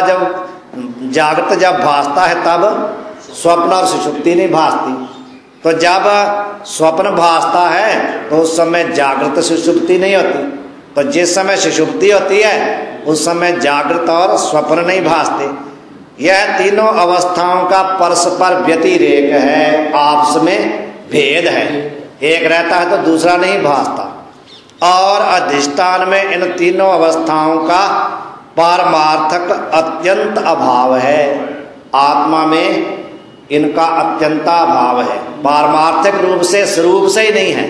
जब भासता है तब स्वप्न और सुषुप्ति नहीं भासती। तो जब स्वप्न भासता है तो उस समय जागृत सुषुप्ति नहीं होती। तो जिस समय सुषुप्ति होती है उस समय जागृत और स्वप्न नहीं भासते। यह तीनों अवस्थाओं का परस्पर व्यतिरेक है, आपस में भेद है। एक रहता है तो दूसरा नहीं भासता। और अधिष्ठान में इन तीनों अवस्थाओं का पारमार्थक अत्यंत अभाव है। आत्मा में इनका अत्यंताभाव है, पारमार्थिक रूप से स्वरूप से ही नहीं है।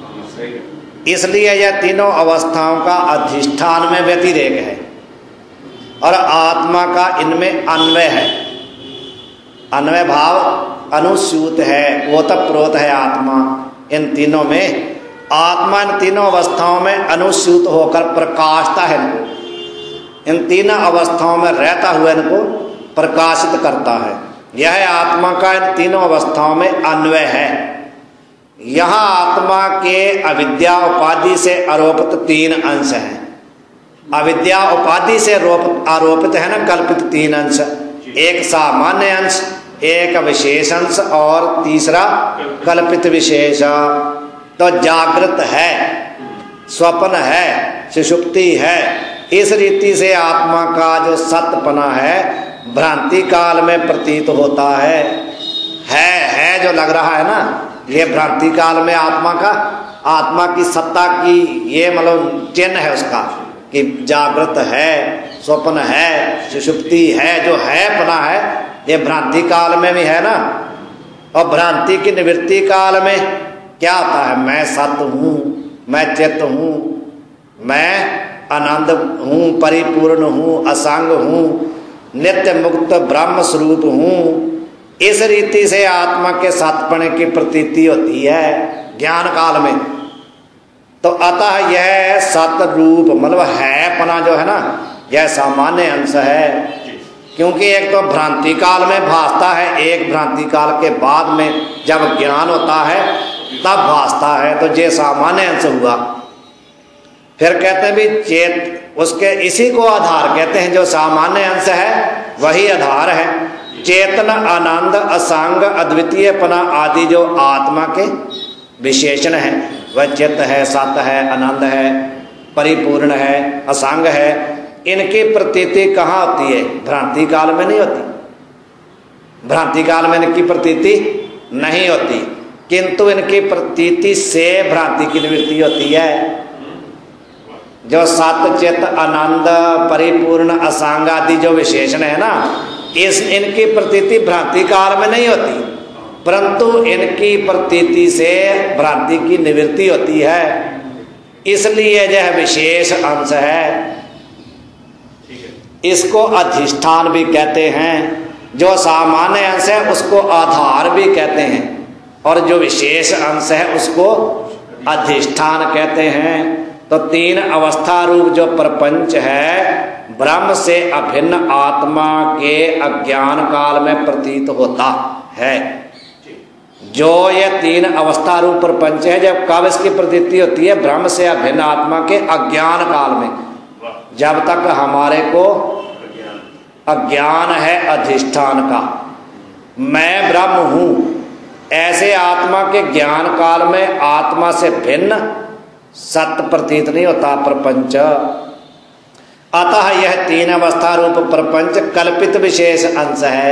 इसलिए यह तीनों अवस्थाओं का अधिष्ठान में व्यतिरेक है और आत्मा का इनमें अन्वय है। अन्वय भाव अनुस्यूत है, ओतप्रोत है आत्मा इन तीनों में। आत्मा इन तीनों अवस्थाओं में अनुस्यूत होकर प्रकाशता है, इनको इन तीनों अवस्थाओं में रहता हुआ इनको प्रकाशित करता है। यह आत्मा का इन तीनों अवस्थाओं में अन्वय है। यहाँ आत्मा के अविद्या उपाधि से आरोपित तीन अंश हैं। अविद्या उपाधि से आरोपित है ना कल्पित तीन अंश, एक सामान्य अंश, एक विशेष अंश और तीसरा कल्पित विशेष। तो जागृत है, स्वप्न है, सुषुप्ति है। इस रीति से आत्मा का जो सत्यपना है भ्रांति काल में प्रतीत होता है जो लग रहा है ना, ये भ्रांति काल में आत्मा की सत्ता की ये मतलब चिन्ह है उसका कि जागृत है, स्वप्न है, सुषुप्ति है, जो है पना है, ये भ्रांति काल में भी है ना। और भ्रांति की निवृत्ति काल में क्या होता है? मैं सत्य हूँ, मैं चित्त हूँ, मैं आनंद हूँ, परिपूर्ण हूँ, असंग हूँ, नित्य मुक्त ब्रह्म स्वरूप हूँ। इस रीति से आत्मा के सत्पने की प्रतीति होती है ज्ञान काल में। तो अतः यह सत रूप मतलब है पना जो है ना, यह सामान्य अंश है। क्योंकि एक तो भ्रांति काल में भासता है, एक भ्रांति काल के बाद में जब ज्ञान होता है तब भासता है, तो ये सामान्य अंश हुआ। फिर कहते हैं भी चेत, उसके इसी को आधार कहते हैं। जो सामान्य अंश है वही आधार है। चेतन, आनंद, असंग, अद्वितीयपना आदि जो आत्मा के विशेषण है, वह चित्त है, सत है, आनंद है, परिपूर्ण है, असंग है। इनकी प्रतीति कहाँ होती है? भ्रांति काल में नहीं होती। भ्रांति काल में इनकी प्रतीति नहीं होती, किंतु इनकी प्रतीति से भ्रांति की निवृत्ति होती है। जो सत, चित, आनंद, परिपूर्ण, असंग आदि जो विशेषण है ना, इनकी प्रतीति भ्रांति काल में नहीं होती, परंतु इनकी प्रतीति से भ्रांति की निवृत्ति होती है। इसलिए यह विशेष अंश है। इसको अधिष्ठान भी कहते हैं। जो सामान्य अंश है उसको आधार भी कहते हैं, और जो विशेष अंश है उसको अधिष्ठान कहते हैं। तो तीन अवस्था रूप जो प्रपंच है ब्रह्म से अभिन्न आत्मा के अज्ञान काल में प्रतीत होता है। जो ये तीन अवस्था रूप प्रपंच है, जब कब इसकी प्रतीति होती है? ब्रह्म से अभिन्न आत्मा के अज्ञान काल में। जब तक हमारे को अज्ञान है अधिष्ठान का, मैं ब्रह्म हूँ, ऐसे आत्मा के ज्ञान काल में आत्मा से भिन्न सत्य प्रतीत नहीं होता प्रपंच। अतः यह तीन अवस्था रूप प्रपंच कल्पित विशेष अंश है।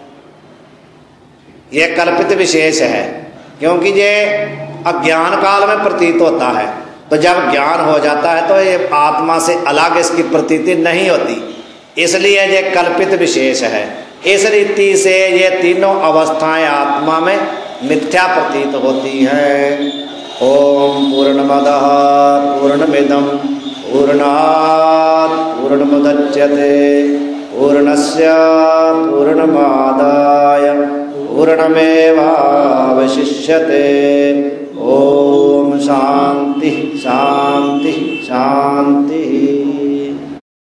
यह कल्पित विशेष है क्योंकि ये अज्ञान काल में प्रतीत होता है। तो जब ज्ञान हो जाता है तो ये आत्मा से अलग इसकी प्रतीति नहीं होती, इसलिए ये कल्पित विशेष है। इस रीति से ये तीनों अवस्थाएं आत्मा में मिथ्या प्रतीत होती हैं। ओम पूर्णमदः पूर्णमिदं पूर्णात् पूर्णमुदच्यते पूर्णस्य पूर्णमादाय पूर्णमेवावशिष्यते। ओम शांति शांति शांति।